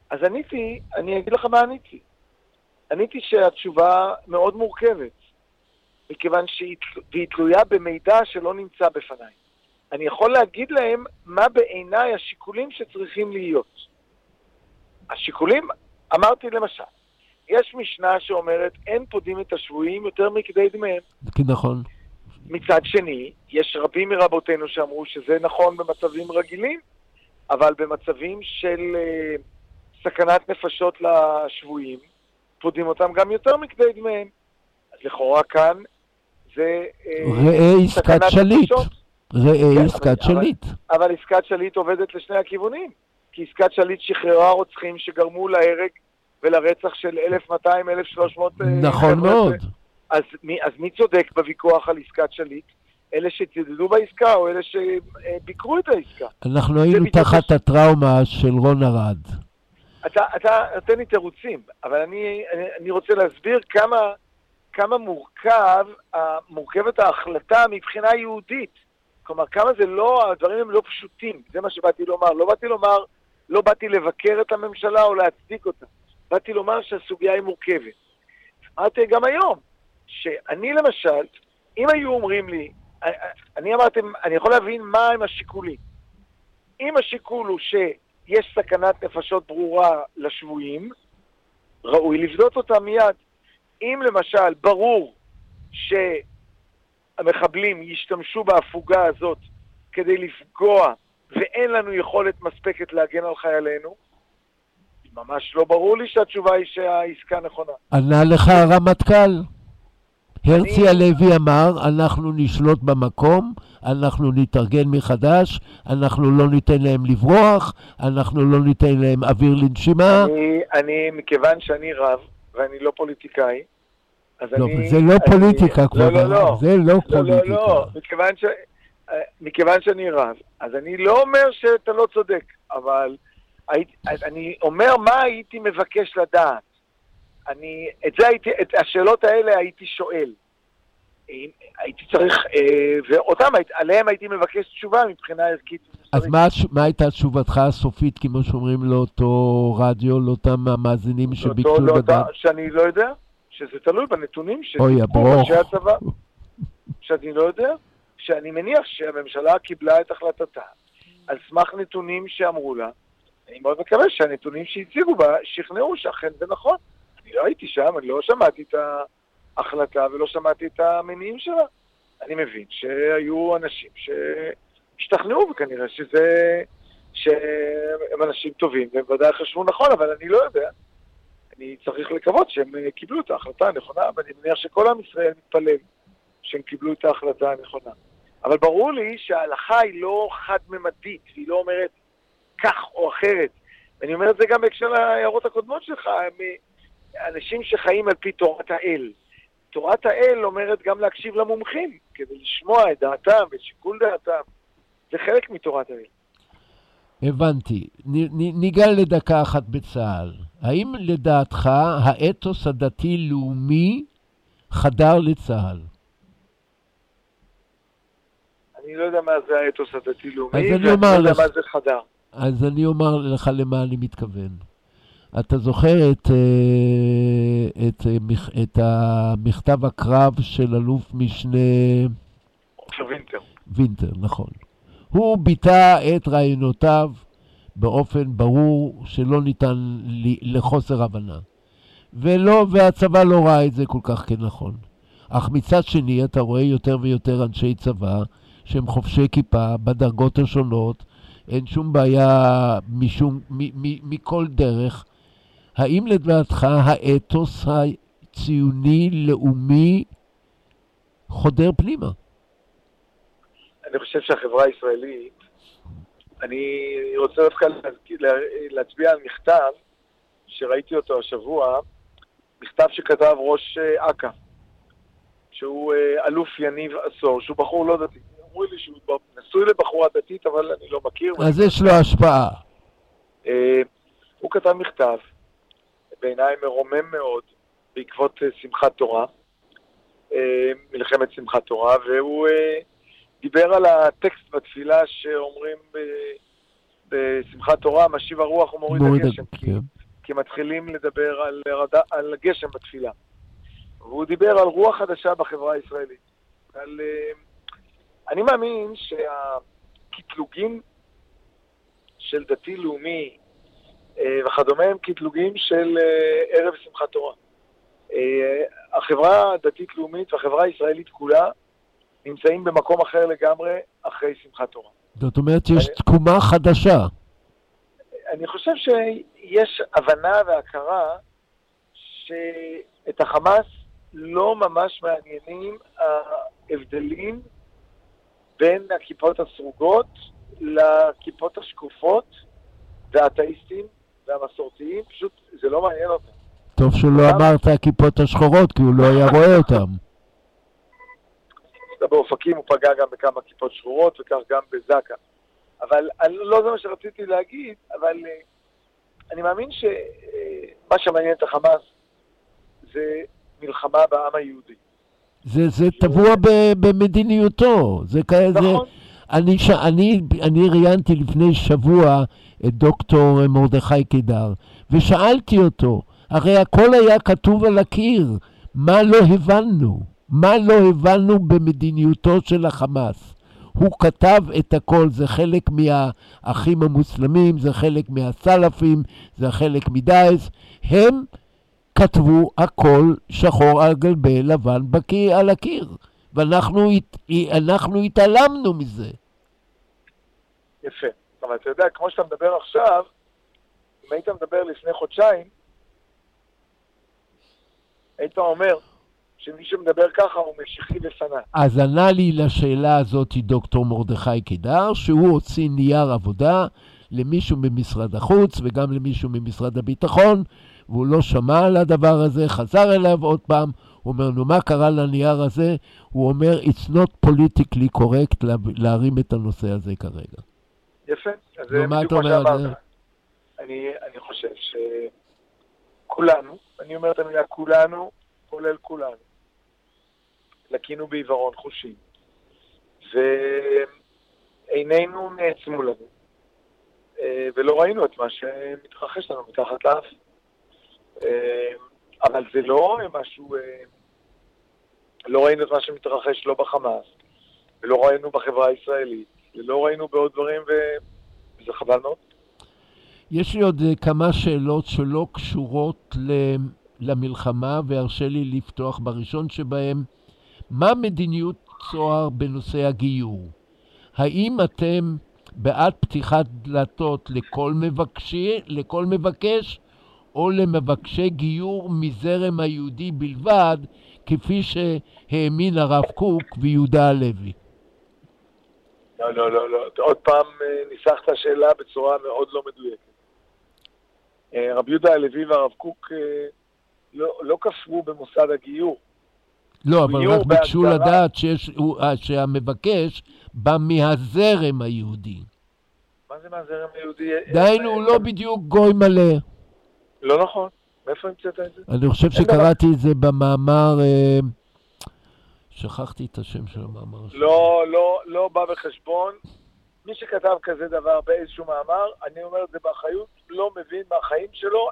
אז עניתי, אני אגיד לך מה עניתי. עניתי שהתשובה מאוד מורכבת, מכיוון שהיא תלויה במידע שלא נמצא בפניי. אני יכול להגיד להם מה בעיניי השיקולים שצריכים להיות. השיקולים, אמרתי למשל, יש משנה שאומרת אין פודים את השבויים יותר מכדי דמיהם. כן, נכון. מצד שני, יש רבים מרבותינו שאמרו שזה נכון במצבים רגילים, אבל במצבים של סכנת נפשות לשבויים, פודים אותם גם יותר מכדי דמיהם. אז לכאורה כאן זה ראה עסקת שליט. ראה עסקת שליט. אבל עסקת שליט עובדת לשני הכיוונים. כי עסקת שליט שחררה רוצחים שגרמו להרג ולרצח של 1,200, 1,300... נכון מאוד. אז מי צודק בוויכוח על עסקת שליט? אלה שצידדו בעסקה או אלה שביקרו את העסקה? אנחנו היינו תחת הטראומה של רון ארד. אתה נותן לי תירוצים, אבל אני רוצה להסביר כמה מורכבת ההחלטה מבחינה יהודית. כלומר, כמה זה לא, הדברים הם לא פשוטים. זה מה שבאתי לומר. לא באתי לבקר את הממשלה או להצדיק אותה. באתי לומר שהסוגיה היא מורכבת. אמרתי גם היום, שאני למשל, אם היו אומרים לי, אני יכול להבין מה הם השיקולים. אם השיקול הוא שיש סכנת נפשות ברורה לשבויים, ראוי לבדוק אותה מיד. אם למשל ברור שהמחבלים ישתמשו בהפוגה הזאת כדי לפגוע ואין לנו יכולת מספקת להגן על חיילינו, ממש לא ברור לי שהתשובה היא שהעסקה נכונה. ענה לך הרמטכ"ל. הרצי הלוי אמר, אנחנו נשלוט במקום, אנחנו נתארגן מחדש, אנחנו לא ניתן להם לברוח, אנחנו לא ניתן להם אוויר לנשימה. מכיוון שאני רב, ואני לא פוליטיקאי, אז לא, זה לא פוליטיקה, כבוד. לא. זה לא פוליטיקה. לא, מכיוון שאני רב, אז אני לא אומר שאתה לא צודק, אבל אני אומר מה הייתי מבקש לדעת. את השאלות האלה הייתי שואל. הייתי צריך, ואותם, עליהם הייתי מבקש תשובה מבחינה ערכית. אז מה הייתה תשובתך הסופית, כמו שאומרים לאותו רדיו, לאותם המאזינים שביקשו לדעת? שאני לא יודע, שזה תלוי בנתונים אוי, הברוך. שאני לא יודע, שאני מניח שהממשלה קיבלה את החלטתה על סמך נתונים שאמרו לה. אני מאוד מקווה שהנתונים שהציגו בה שכנעו שאכן זה נכון. אני לא הייתי שם, אני לא שמעתי את ההחלטה ולא שמעתי את המניעים שלה. אני מבין שהיו אנשים שהשתכנעו, וכנראה שהם אנשים טובים, והם ודאי חשבו נכון, אבל אני לא יודע. אני צריך לקוות שהם קיבלו את ההחלטה הנכונה, ואני מניח שכל עם ישראל מתפלל שהם קיבלו את ההחלטה הנכונה. אבל ברור לי שההלכה היא לא חד-ממדית, והיא לא אומרת כך או אחרת. ואני אומר את זה גם בהקשר להערות הקודמות שלך, אנשים שחיים על פי תורת האל. תורת האל אומרת גם להקשיב למומחים, כדי לשמוע את דעתם ואת שיקול דעתם. זה חלק מתורת האל. הבנתי. ניגע לדקה אחת בצה"ל. האם לדעתך האתוס הדתי-לאומי חדר לצה"ל? אני לא יודע מה זה האתוס הדתי-לאומי, ואני לא יודע מה זה חדר. אז אני אומר לך למה אני מתכוון. אתה זוכר את המכתב הקרב של אלוף משנה וינטר, נכון. הוא ביטא את רעיונותיו באופן ברור שלא ניתן לחוסר הבנה. והצבא לא ראה את זה כל כך כנכון. אך מצד שני אתה רואה יותר ויותר אנשי צבא שהם חובשי כיפה בדרגות השונות, אין שום בעיה מכל דרך. האם לדעתך האתוס הציוני-לאומי חודר פנימה? אני חושב שהחברה הישראלית, אני רוצה דווקא להצביע על מכתב שראיתי אותו השבוע, מכתב שכתב ראש אכ"א, שהוא אלוף יניב עשור, שהוא בחור לא דתי. אמרו לי שהוא נשוי לבחורה דתית, אבל אני לא מכיר. אז יש לו השפעה. הוא כתב מכתב, בעיניי מרומם מאוד, בעקבות שמחת תורה, מלחמת שמחת תורה, והוא דיבר על הטקסט בתפילה שאומרים בשמחת תורה, משיב הרוח ומוריד הגשם. כי מתחילים לדבר על גשם בתפילה. והוא דיבר על רוח חדשה בחברה הישראלית. אני מאמין שהקטלוגים של דתי-לאומי וכדומה הם קטלוגים של ערב שמחת תורה. החברה הדתית-לאומית והחברה הישראלית כולה נמצאים במקום אחר לגמרי אחרי שמחת תורה. זאת אומרת, יש תקומה חדשה. אני חושב שיש הבנה והכרה שאת החמאס לא ממש מעניינים ההבדלים בין הכיפות הסרוגות לכיפות השקופות והאתאיסטים והמסורתיים, פשוט זה לא מעניין אותם. טוב שלא אמרת הכיפות השחורות, כי הוא לא היה רואה אותם. באופקים הוא פגע גם בכמה כיפות שחורות וכך גם בזקה. אבל לא זה מה שרציתי להגיד, אבל אני מאמין שמה שמעניין את החמאס זה מלחמה בעם היהודי. זה טבוע במדיניותו. זה כזה. נכון. אני ראיינתי לפני שבוע את דוקטור מרדכי קידר, ושאלתי אותו, הרי הכל היה כתוב על הקיר, מה לא הבנו? מה לא הבנו במדיניותו של החמאס? הוא כתב את הכל, זה חלק מהאחים המוסלמים, זה חלק מהסלפים, זה חלק מדאעש, הם כתבו הכל שחור על גבי לבן על הקיר, ואנחנו התעלמנו מזה. יפה, אבל אתה יודע, כמו שאתה מדבר עכשיו, אם היית מדבר לפני חודשיים, היית אומר שמי שמדבר ככה הוא משיחי ופנה. אז ענה לי לשאלה הזאת דוקטור מרדכי קידר, שהוא הוציא נייר עבודה למישהו ממשרד החוץ וגם למישהו ממשרד הביטחון, והוא לא שמע על הדבר הזה, חזר אליו עוד פעם, הוא אומר, נו, מה קרה לנייר הזה? הוא אומר, it's not politically correct להרים את הנושא הזה כרגע. יפה. אז נו, מה אתה אומר על זה? אני חושב שכולנו, אני אומר את המילה כולנו, כולל כולנו, לקינו בעיוורון חושים, ועינינו נעצמו לנו, ולא ראינו את מה שמתרחש לנו מתחת לאף. אבל זה לא משהו, לא ראינו את מה שמתרחש לא בחמאס, ולא ראינו בחברה הישראלית, ולא ראינו בעוד דברים, וזה חבל מאוד. יש לי עוד כמה שאלות שלא קשורות למלחמה, והרשה לי לפתוח בראשון שבהם. מה מדיניות צוהר בנושא הגיור? האם אתם בעד פתיחת דלתות לכל מבקש, או למבקשי גיור מזרם היהודי בלבד, כפי שהאמין הרב קוק ויהודה הלוי? לא. עוד פעם ניסחת השאלה בצורה מאוד לא מדויקת. רב יהודה הלוי והרב קוק לא כפרו במוסד הגיור. לא, אבל רק ביקשו לדעת שהמבקש בא מהזרם היהודי. מה זה מהזרם היהודי? דיינו, הוא לא בדיוק גוי מלא. לא נכון. מאיפה המצאת את זה? אני חושב שקראתי את זה במאמר, שכחתי את השם של המאמר. לא בא בחשבון. מי שכתב כזה דבר באיזשהו מאמר, אני אומר את זה באחריות, לא מבין מהחיים שלו,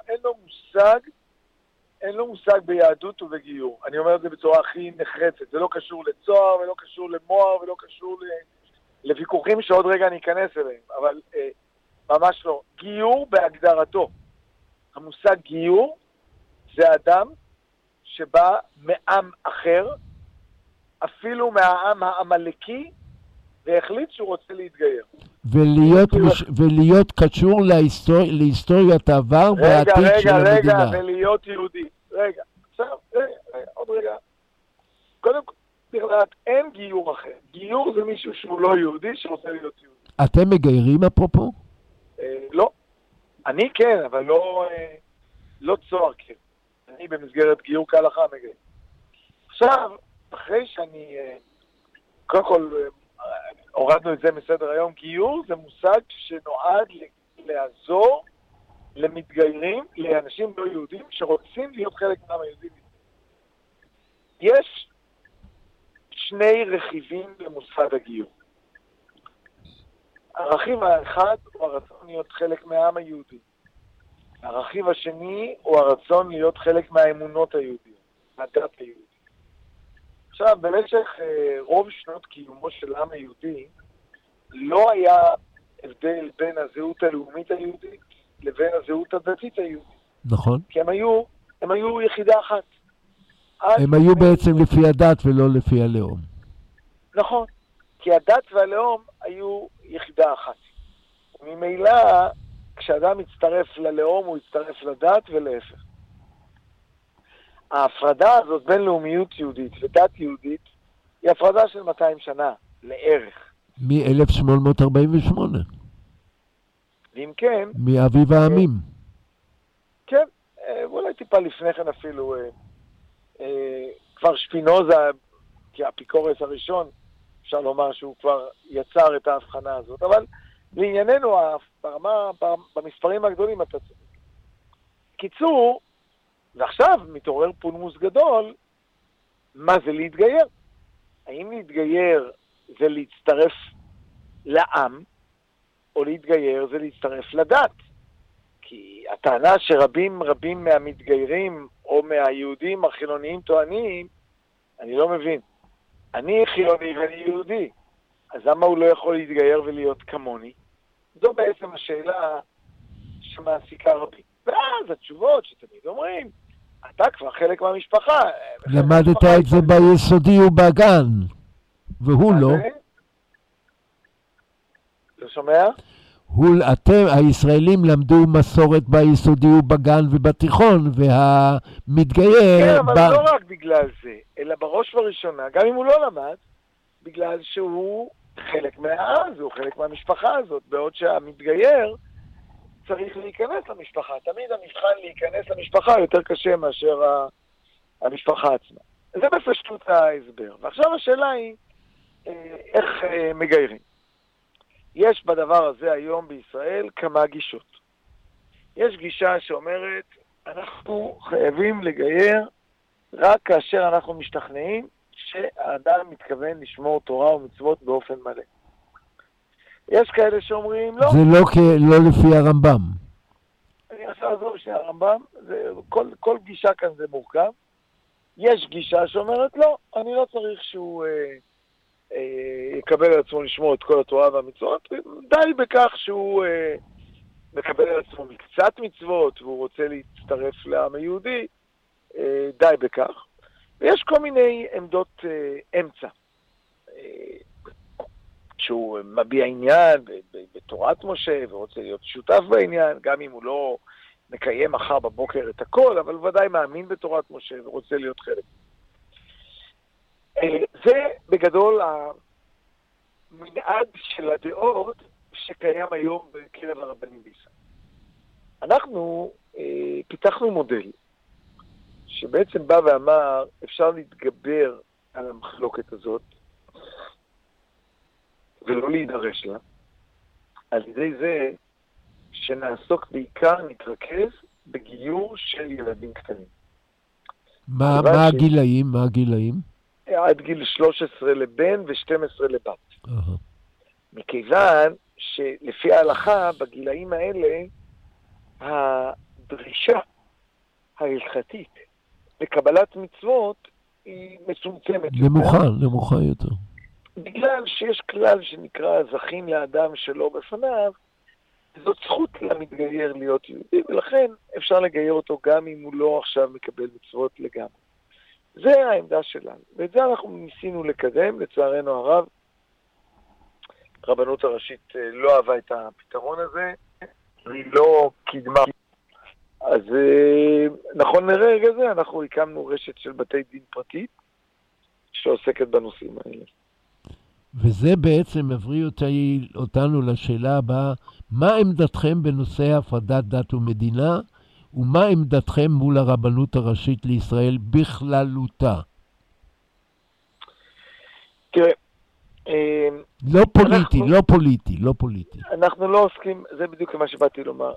אין לו מושג ביהדות ובגיור. אני אומר את זה בצורה הכי נחרצת. זה לא קשור לצוהר ולא קשור למוהר ולא קשור לוויכוחים שעוד רגע אני אכנס אליהם, אבל ממש לא. גיור בהגדרתו. המושג גיור זה אדם שבא מעם אחר, אפילו מהעם העמלקי, והחליט שהוא רוצה להתגייר. ולהיות קשור להיסטוריית העבר והעתיד של המדינה. רגע, ולהיות יהודי. רגע, עוד רגע. קודם כל, אין גיור אחר. גיור זה מישהו שהוא לא יהודי שרוצה להיות יהודי. אתם מגיירים אפרופו? לא. אני כן, אבל לא צוהר כן. אני במסגרת גיור כהלכה מגייר. עכשיו, אחרי שאני, קודם כל, הורדנו את זה מסדר היום, גיור זה מושג שנועד לעזור למתגיירים, לאנשים לא יהודים שרוצים להיות חלק מהעם היהודי. יש שני רכיבים למושג הגיור. הרכיב האחד הוא הרצון להיות חלק מהעם היהודי. הרכיב השני הוא הרצון להיות חלק מהאמונות היהודיות, מהדת היהודית. עכשיו, במשך רוב שנות קיומו של העם היהודי, לא היה הבדל בין הזהות הלאומית היהודית לבין הזהות הדתית היהודית. נכון. כי הם היו יחידה אחת. הם היו בעצם לפי הדת ולא לפי הלאום. נכון, כי הדת והלאום היו יחידה אחת. ממילא, כשאדם מצטרף ללאום, הוא יצטרף לדת ולהפך. ההפרדה הזאת בין לאומיות יהודית ודת יהודית היא הפרדה של 200 שנה, לערך. מ-1848. ואם כן... מאביב העמים. כן, אולי טיפה לפני כן אפילו, כבר שפינוזה, כי האפיקורס הראשון, אפשר לומר שהוא כבר יצר את ההבחנה הזאת, אבל לענייננו, במספרים הגדולים אתה צודק. קיצור, ועכשיו מתעורר פולמוס גדול, מה זה להתגייר? האם להתגייר זה להצטרף לעם, או להתגייר זה להצטרף לדת? כי הטענה שרבים מהמתגיירים או מהיהודים החילוניים טוענים, אני לא מבין. אני חילוני ואני יהודי, אז למה הוא לא יכול להתגייר ולהיות כמוני? זו בעצם השאלה שמעסיקה רבים. ואז התשובות שתמיד אומרים, אתה כבר חלק מהמשפחה. למדת את זה ביסודי ובגן, והוא לא. לא שומע? אתם, הישראלים, למדו מסורת ביסודי ובגן ובתיכון, והמתגייר... כן, אבל לא רק בגלל זה, אלא בראש ובראשונה, גם אם הוא לא למד, בגלל שהוא חלק מהעם, הוא חלק מהמשפחה הזאת, בעוד שהמתגייר צריך להיכנס למשפחה. תמיד המבחן להיכנס למשפחה יותר קשה מאשר המשפחה עצמה. זה בפשטות ההסבר. ועכשיו השאלה היא, איך מגיירים? יש בדבר הזה היום בישראל כמה גישות. יש גישה שאומרת, אנחנו חייבים לגייר רק כאשר אנחנו משתכנעים שהאדם מתכוון לשמור תורה ומצוות באופן מלא. יש כאלה שאומרים לא. זה לא לפי הרמב"ם. אני רוצה לעזור שהרמב"ם, כל גישה כאן זה מורכב. יש גישה שאומרת לא, אני לא צריך שהוא יקבל על עצמו לשמור את כל התורה והמצוות, די בכך שהוא מקבל על עצמו מקצת מצוות והוא רוצה להצטרף לעם היהודי, די בכך. ויש כל מיני עמדות אמצע, שהוא מביע עניין בתורת משה ורוצה להיות שותף בעניין, גם אם הוא לא מקיים מחר בבוקר את הכל, אבל ודאי מאמין בתורת משה ורוצה להיות חלק. זה בגדול המנעד של הדעות שקיים היום בקרב הרבנים בישראל. אנחנו פיתחנו מודל שבעצם בא ואמר אפשר להתגבר על המחלוקת הזאת ולא להידרש לה, על ידי זה שנעסוק בעיקר, בגיור של ילדים קטנים. מה הגילאים? מה הגילאים? עד גיל 13 לבן ו-12 לבת. מכיוון שלפי ההלכה, בגילאים האלה, הדרישה ההלכתית לקבלת מצוות היא מצומצמת. נמוכה יותר. בגלל שיש כלל שנקרא זכין לאדם שלא בפניו, זאת זכות למתגייר להיות יהודי, ולכן אפשר לגייר אותו גם אם הוא לא עכשיו מקבל מצוות לגמרי. זה העמדה שלנו, ואת זה אנחנו ניסינו לקדם, לצערנו הרב. הרבנות הראשית לא אהבה את הפתרון הזה, היא לא קידמה. אז נכון לרגע זה, אנחנו הקמנו רשת של בתי דין פרטית, שעוסקת בנושאים האלה. וזה בעצם מבריא אותנו לשאלה הבאה, מה עמדתכם בנושא הפרדת דת ומדינה, ומה עמדתכם מול הרבנות הראשית לישראל בכללותה? תראה, לא פוליטי. אנחנו לא עוסקים, זה בדיוק מה שבאתי לומר,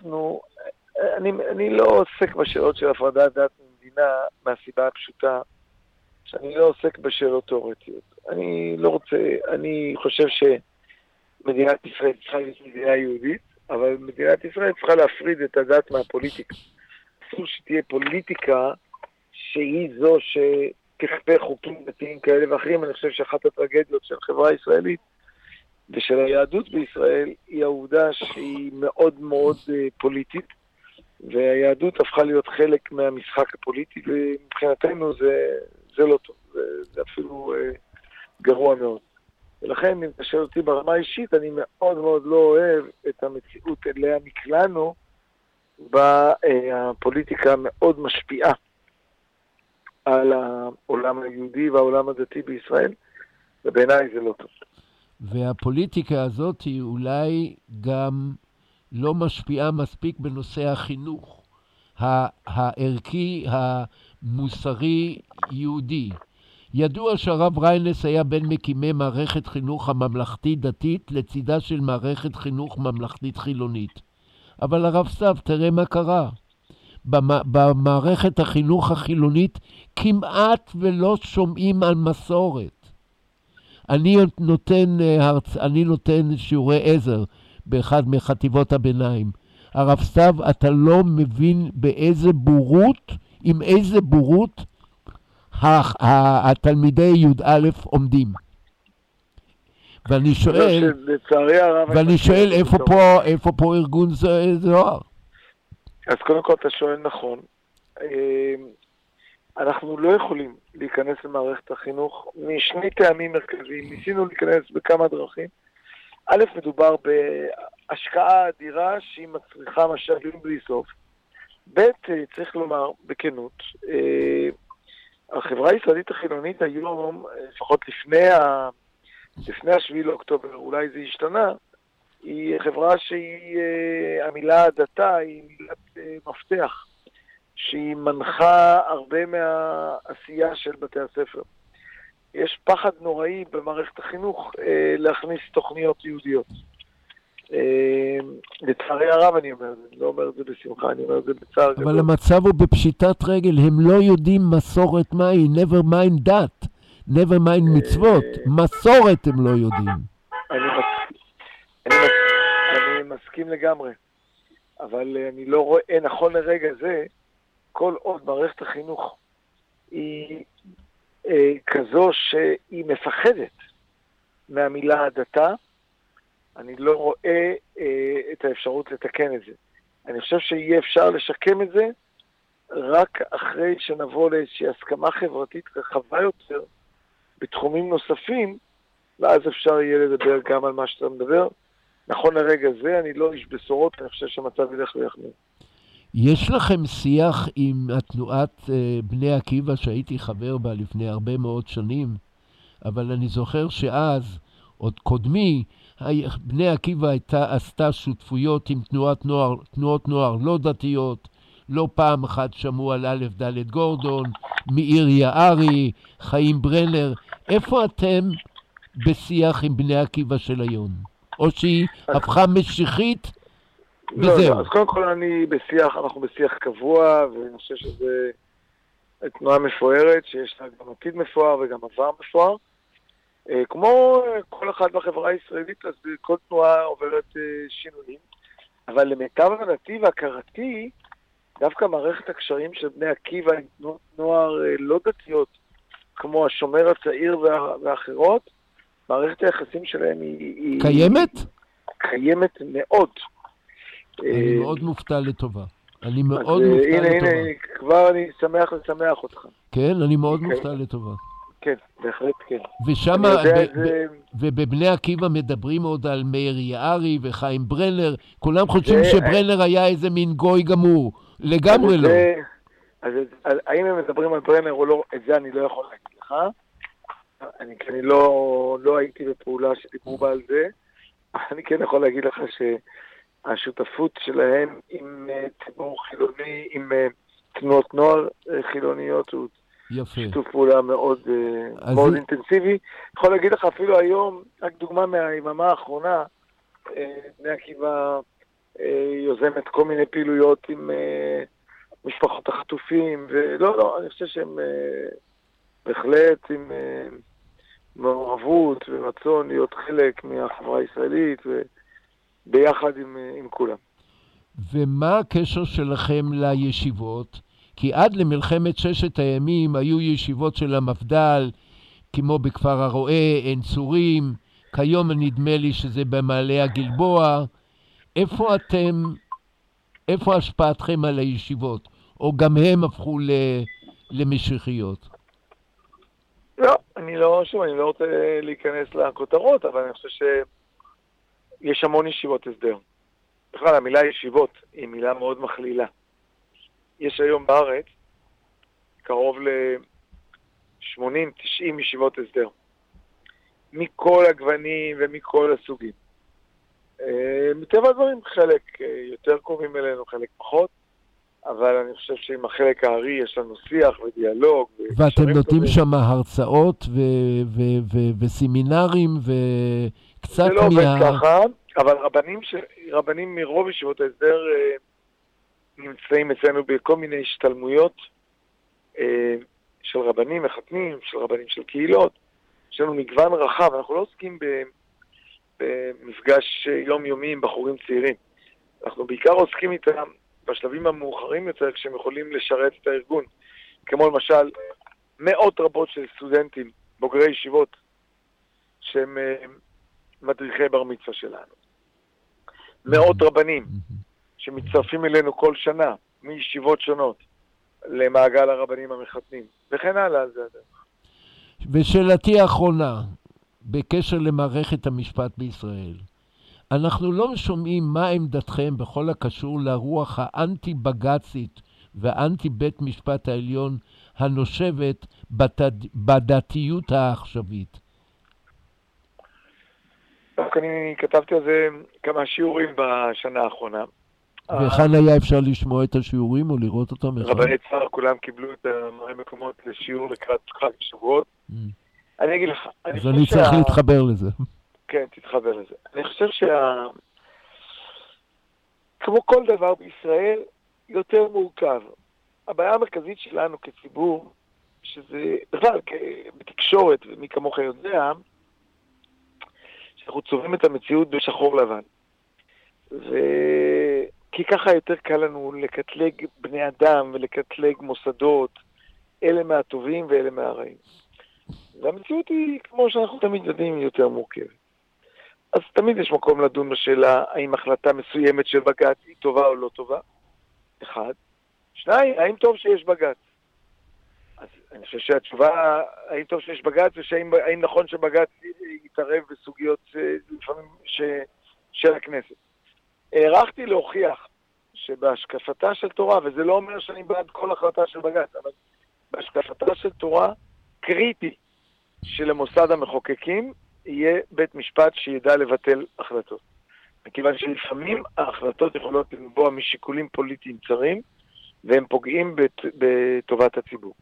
אני לא עוסק בשאלות של הפרדת דת ומדינה מהסיבה הפשוטה, שאני לא עוסק בשאלות תיאורטיות. אני חושב שמדינת ישראל צריכה להיות מדינה יהודית, אבל מדינת ישראל צריכה להפריד את הדת מהפוליטיקה. אסור שתהיה פוליטיקה שהיא זו שתכפה חוקים דתיים כאלה ואחרים. אני חושב שאחת הטרגדיות של החברה הישראלית ושל היהדות בישראל היא העובדה שהיא מאוד מאוד פוליטית, והיהדות הפכה להיות חלק מהמשחק הפוליטי, ומבחינתנו זה לא טוב, זה אפילו גרוע מאוד. ולכן, אם תשאל אותי ברמה האישית, אני מאוד מאוד לא אוהב את המציאות אליה נקלענו, בפוליטיקה מאוד משפיעה על העולם היהודי והעולם הדתי בישראל, ובעיניי זה לא טוב. והפוליטיקה הזאת היא אולי גם לא משפיעה מספיק בנושא החינוך הערכי, המוסרי, יהודי. ידוע שהרב ריינס היה בין מקימי מערכת חינוך הממלכתית דתית לצידה של מערכת חינוך ממלכתית חילונית. אבל הרב סתיו, תראה מה קרה. במערכת החינוך החילונית כמעט ולא שומעים על מסורת. אני נותן שיעורי עזר באחד מחטיבות הביניים. הרב סתיו, אתה לא מבין באיזה בורות, עם איזה בורות התלמידי י"א עומדים. ואני שואל איפה פה ארגון זוהר? אז קודם כל אתה שואל נכון. אנחנו לא יכולים להיכנס למערכת החינוך משני טעמים מרכזיים. ניסינו להיכנס בכמה דרכים. א', מדובר בהשקעה אדירה שהיא מצריכה משאבים בלי סוף. ב', צריך לומר בכנות, החברה הישראלית החילונית היום, לפחות לפני 7 לאוקטובר, אולי זה השתנה, היא חברה שהיא, המילה הדתה היא מילת מפתח, שהיא מנחה הרבה מהעשייה של בתי הספר. יש פחד נוראי במערכת החינוך להכניס תוכניות יהודיות. לצערי הרב אני אומר, אני לא אומר את זה בשמחה, אני אומר את זה בצער גדול. אבל המצב הוא בפשיטת רגל, הם לא יודעים מסורת מהי, never mind דת, never mind מצוות, מסורת הם לא יודעים. אני מסכים לגמרי, אבל אני לא רואה נכון לרגע זה, כל עוד מערכת החינוך היא כזו שהיא מפחדת מהמילה הדתה, אני לא רואה את האפשרות לתקן את זה. אני חושב שיהיה אפשר לשקם את זה רק אחרי שנבוא לאיזושהי הסכמה חברתית רחבה יותר בתחומים נוספים, ואז אפשר יהיה לדבר גם על מה שאתה מדבר. נכון לרגע זה, אני לא איש בשורות, אני חושב שהמצב ילך ויחמיר. יש לכם שיח עם התנועת בני עקיבא שהייתי חבר בה לפני הרבה מאוד שנים, אבל אני זוכר שאז, עוד קודמי, בני עקיבא עשתה שותפויות עם תנועות נוער לא דתיות, לא פעם אחת שמעו על א' ד' גורדון, מאיר יערי, חיים ברנר. איפה אתם בשיח עם בני עקיבא של היום? או שהיא הפכה משיחית וזהו? לא, אז קודם כל אנחנו בשיח קבוע, ואני חושב שזה תנועה מפוארת, שיש לה גם עתיד מפואר וגם עבר מפואר. כמו כל אחד בחברה הישראלית, אז כל תנועה עוברת שינויים, אבל למיטב הבנתי והכרתי, דווקא מערכת הקשרים של בני עקיבא עם תנועות נוער לא דתיות, כמו השומר הצעיר ואחרות, מערכת היחסים שלהם היא קיימת? קיימת מאוד. אני מאוד מופתע לטובה. אני מאוד מופתע לטובה. הנה, כבר אני שמח לשמח אותך. כן, אני מאוד מופתע לטובה. כן, בהחלט כן. ושם, ובבני עקיבא מדברים עוד על מאיר יערי וחיים ברנר, כולם חושבים שברנר היה איזה מין גוי גמור, לגמרי לא. אז האם הם מדברים על ברנר או לא, את זה אני לא יכול להגיד לך. אני לא הייתי בפעולה שדיברו בה על זה. אני כן יכול להגיד לך שהשותפות שלהם עם ציבור חילוני, עם תנועות נוער חילוניות, הוא שיתוף פעולה מאוד אינטנסיבי. יכול להגיד לך אפילו היום, רק דוגמה מהיממה האחרונה, בני עקיבא יוזמת כל מיני פעילויות עם משפחות החטופים, ולא, אני חושב שהם בהחלט עם מעורבות ורצון להיות חלק מהחברה הישראלית, ביחד עם כולם. ומה הקשר שלכם לישיבות? כי עד למלחמת ששת הימים היו ישיבות של המפד"ל, כמו בכפר הרועה, עין צורים, כיום נדמה לי שזה במעלה הגלבוע. איפה השפעתכם על הישיבות? או גם הם הפכו למשיחיות? לא, אני לא רוצה להיכנס לכותרות, אבל אני חושב שיש המון ישיבות הסדר. בכלל, המילה ישיבות היא מילה מאוד מכלילה. יש היום בארץ קרוב ל-80-90 ישיבות הסדר. מכל הגוונים ומכל הסוגים. מטבע הדברים חלק יותר קרובים אלינו, חלק פחות, אבל אני חושב שעם החלק הארי יש לנו שיח ודיאלוג. ואתם נותנים שם הרצאות וסמינרים וקצת זה לא עובד ככה, אבל רבנים מרוב ישיבות ההסדר נמצאים אצלנו בכל מיני השתלמויות של רבנים מחתנים, של רבנים של קהילות. יש לנו מגוון רחב, אנחנו לא עוסקים במפגש יומיומי עם בחורים צעירים. אנחנו בעיקר עוסקים איתם בשלבים המאוחרים יותר, כשהם יכולים לשרת את הארגון. כמו למשל, מאות רבות של סטודנטים, בוגרי ישיבות, שהם מדריכי בר מצווה שלנו. מאות רבנים, שמצטרפים אלינו כל שנה, מישיבות שונות, למעגל הרבנים המחתנים, וכן הלאה. זה הדרך. ושאלתי האחרונה, בקשר למערכת המשפט בישראל, אנחנו לא שומעים מה עמדתכם בכל הקשור לרוח האנטי-בגצית והאנטי בית משפט העליון הנושבת בדתיות העכשווית. אני כתבתי על זה כמה שיעורים בשנה האחרונה. וכאן היה אפשר לשמוע את השיעורים או לראות אותם? רבני צער כולם קיבלו את המקומות לשיעור לקראת חג שבועות. אני אגיד לך, אז אני צריך להתחבר לזה. כן, תתחבר לזה. אני חושב כמו כל דבר בישראל, יותר מורכב. הבעיה המרכזית שלנו כציבור, שזה בכלל בתקשורת, ומי כמוך יודע, שאנחנו צובעים את המציאות בשחור לבן. כי ככה יותר קל לנו לקטלג בני אדם ולקטלג מוסדות, אלה מהטובים ואלה מהרעים. והמציאות היא, כמו שאנחנו תמיד יודעים, יותר מורכבת. אז תמיד יש מקום לדון בשאלה האם החלטה מסוימת של בג"ץ היא טובה או לא טובה. אחד. שניים, האם טוב שיש בג"ץ? אז אני חושב שהתשובה, האם טוב שיש בג"ץ, והאם נכון שבג"ץ יתערב בסוגיות לפעמים של הכנסת. הערכתי להוכיח שבהשקפתה של תורה, וזה לא אומר שאני בעד כל החלטה של בג"ץ, אבל בהשקפתה של תורה קריטי שלמוסד המחוקקים יהיה בית משפט שידע לבטל החלטות. מכיוון שלפעמים ההחלטות יכולות לנבוע משיקולים פוליטיים צרים, והם פוגעים בטובת הציבור.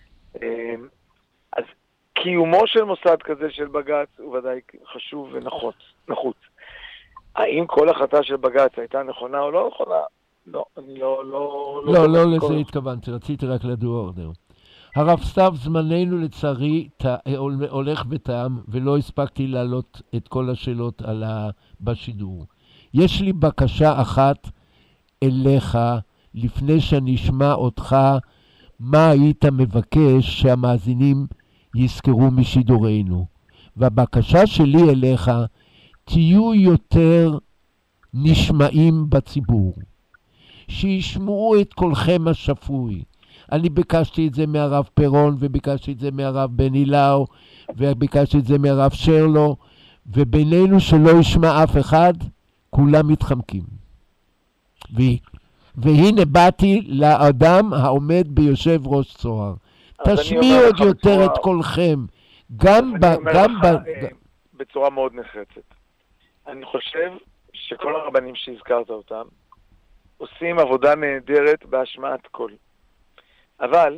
אז קיומו של מוסד כזה של בג"ץ הוא ודאי חשוב ונחוץ. האם כל החלטה של בג"ץ הייתה נכונה או לא נכונה? לא, אני לא לזה התכוונתי, רציתי רק לדוע אורדר. הרב סתיו, זמננו לצערי הולך ותם, ולא הספקתי להעלות את כל השאלות בשידור. יש לי בקשה אחת אליך, לפני שאני אשמע אותך, מה היית מבקש שהמאזינים יזכרו משידורנו. והבקשה שלי אליך, תהיו יותר נשמעים בציבור. שישמעו את קולכם השפוי. אני ביקשתי את זה מהרב פירון, וביקשתי את זה מהרב בן אילאו, וביקשתי את זה מהרב שרלו, ובינינו שלא ישמע אף אחד, כולם מתחמקים. והנה באתי לאדם העומד ביושב ראש צוהר. תשמיעו עוד יותר את קולכם, גם בצורה מאוד נחרצת. אני חושב שכל הרבנים שהזכרת אותם, עושים עבודה נהדרת בהשמעת קול. אבל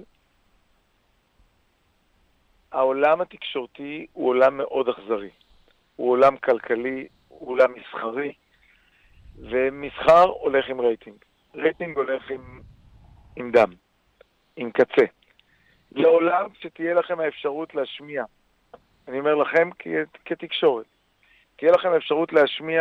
העולם התקשורתי הוא עולם מאוד אכזרי. הוא עולם כלכלי, הוא עולם מסחרי, ומסחר הולך עם רייטינג. רייטינג הולך עם דם, עם קצה. לעולם שתהיה לכם האפשרות להשמיע, אני אומר לכם כתקשורת, תהיה לכם האפשרות להשמיע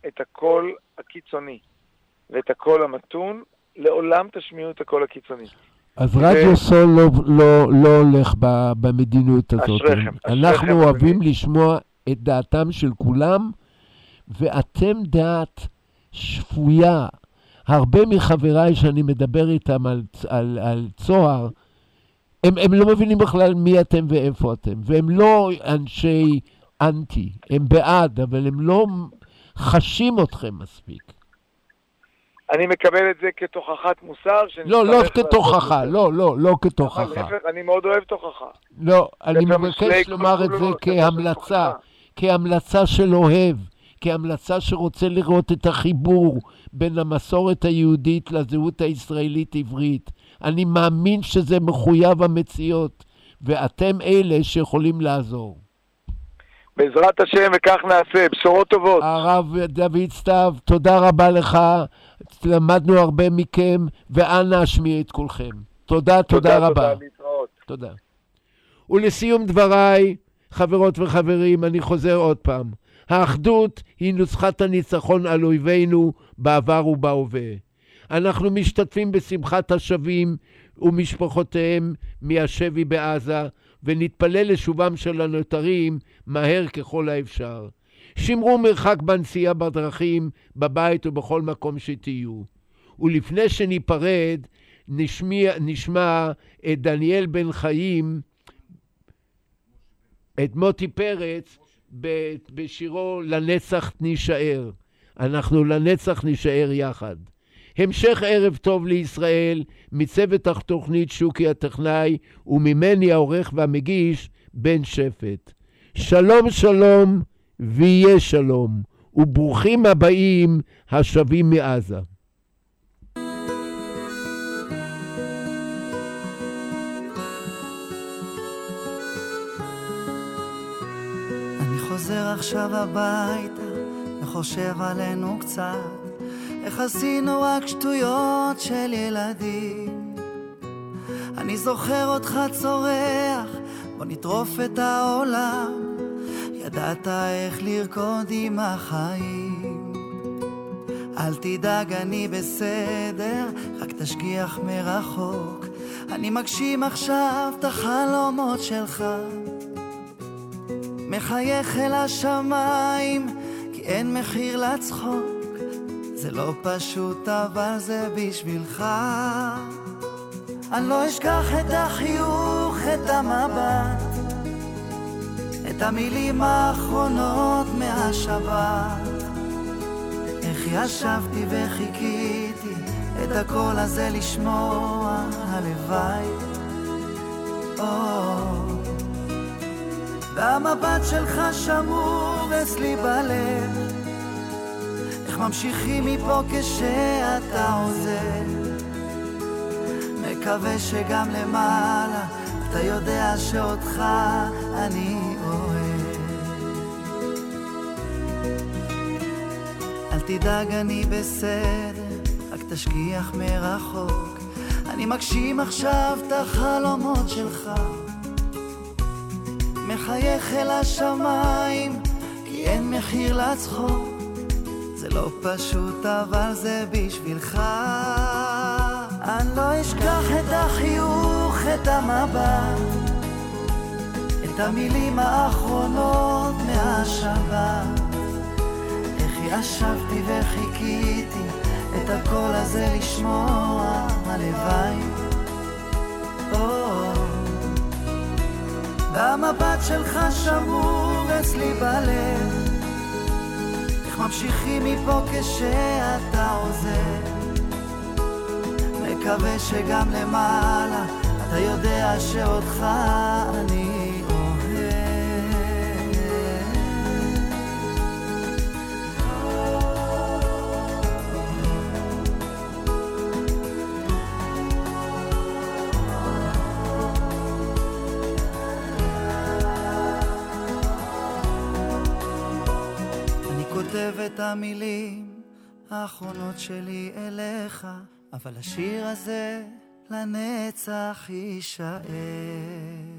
את הקול הקיצוני ואת הקול המתון, לעולם תשמיעו את הקול הקיצוני. אז רדיו סול לא הולך במדיניות הזאת. אנחנו אוהבים לשמוע את דעתם של כולם, ואתם דעת שפויה. הרבה מחבריי שאני מדבר איתם על צוהר, הם לא מבינים בכלל מי אתם ואיפה אתם, והם לא אנשי אנטי, הם בעד, אבל הם לא חשים אתכם מספיק. אני מקבל את זה כתוכחת מוסר. לא כתוכחה, לא כתוכחה. אני מאוד אוהב תוכחה. לא, אני מבקש לומר את זה כהמלצה של אוהב, כהמלצה שרוצה לראות את החיבור בין המסורת היהודית לזהות הישראלית עברית. אני מאמין שזה מחויב המציאות, ואתם אלה שיכולים לעזור. בעזרת השם, וכך נעשה. בשורות טובות. הרב דוד סתיו, תודה רבה לך. למדנו הרבה מכם, ואנא השמיע את כולכם. תודה רבה. תודה, להתראות. תודה. ולסיום דבריי, חברות וחברים, אני חוזר עוד פעם. האחדות היא נוסחת הניצחון על אויבינו בעבר ובהווה. אנחנו משתתפים בשמחת השבים ומשפחותיהם מהשבי בעזה, ונתפלל לשובם של הנותרים מהר ככל האפשר. שמרו מרחק בנסיעה בדרכים, בבית ובכל מקום שתהיו. ולפני שניפרד, נשמע את דניאל בן חיים, את מוטי פרץ, בשירו לנצח נשאר. אנחנו לנצח נשאר יחד. המשך ערב טוב לישראל, מצוות התוכנית שוקי הטכנאי, וממני העורך והמגיש בן שפט. שלום שלום ויהיה שלום, וברוכים הבאים השבים מעזה. אני חוזר עכשיו הביתה וחושב עלינו קצת, איך עשינו רק שטויות של ילדים. אני זוכר אותך צורח, בוא נטרוף את העולם, ידעת איך לרקוד עם החיים. אל תדאג אני בסדר, רק תשגיח מרחוק, אני מגשים עכשיו את החלומות שלך. מחייך אל השמיים, כי אין מחיר לצחוק, זה לא פשוט אבל זה בשבילך. אני לא אשכח את החיוך, את המבט, את המילים האחרונות מהשבת. איך ישבתי וחיכיתי את הקול הזה לשמוע, הלוואי. והמבט שלך שמור אצלי בלב, איך ממשיכים מפה כשאתה עוזר. מקווה שגם למעלה אתה יודע שאותך אני אוהב. אל תדאג אני בסדר, רק תשגיח מרחוק, אני מגשים עכשיו את החלומות שלך. מחייך אל השמיים, כי אין מחיר לצחוק, זה לא פשוט אבל זה בשבילך. אני לא אשכח את החיוך, את המבט, את המילים האחרונות מהשבת. איך ישבתי וחיכיתי את הקול הזה לשמוע, הלוואי. והמבט שלך שמור אצלי בלב, איך ממשיכים מפה כשאתה עוזר. מקווה שגם למעלה אתה יודע שאותך אני אוהב. אני כותב את המילים האחרונות שלי אליך, אבל השיר הזה לנצח יישאר.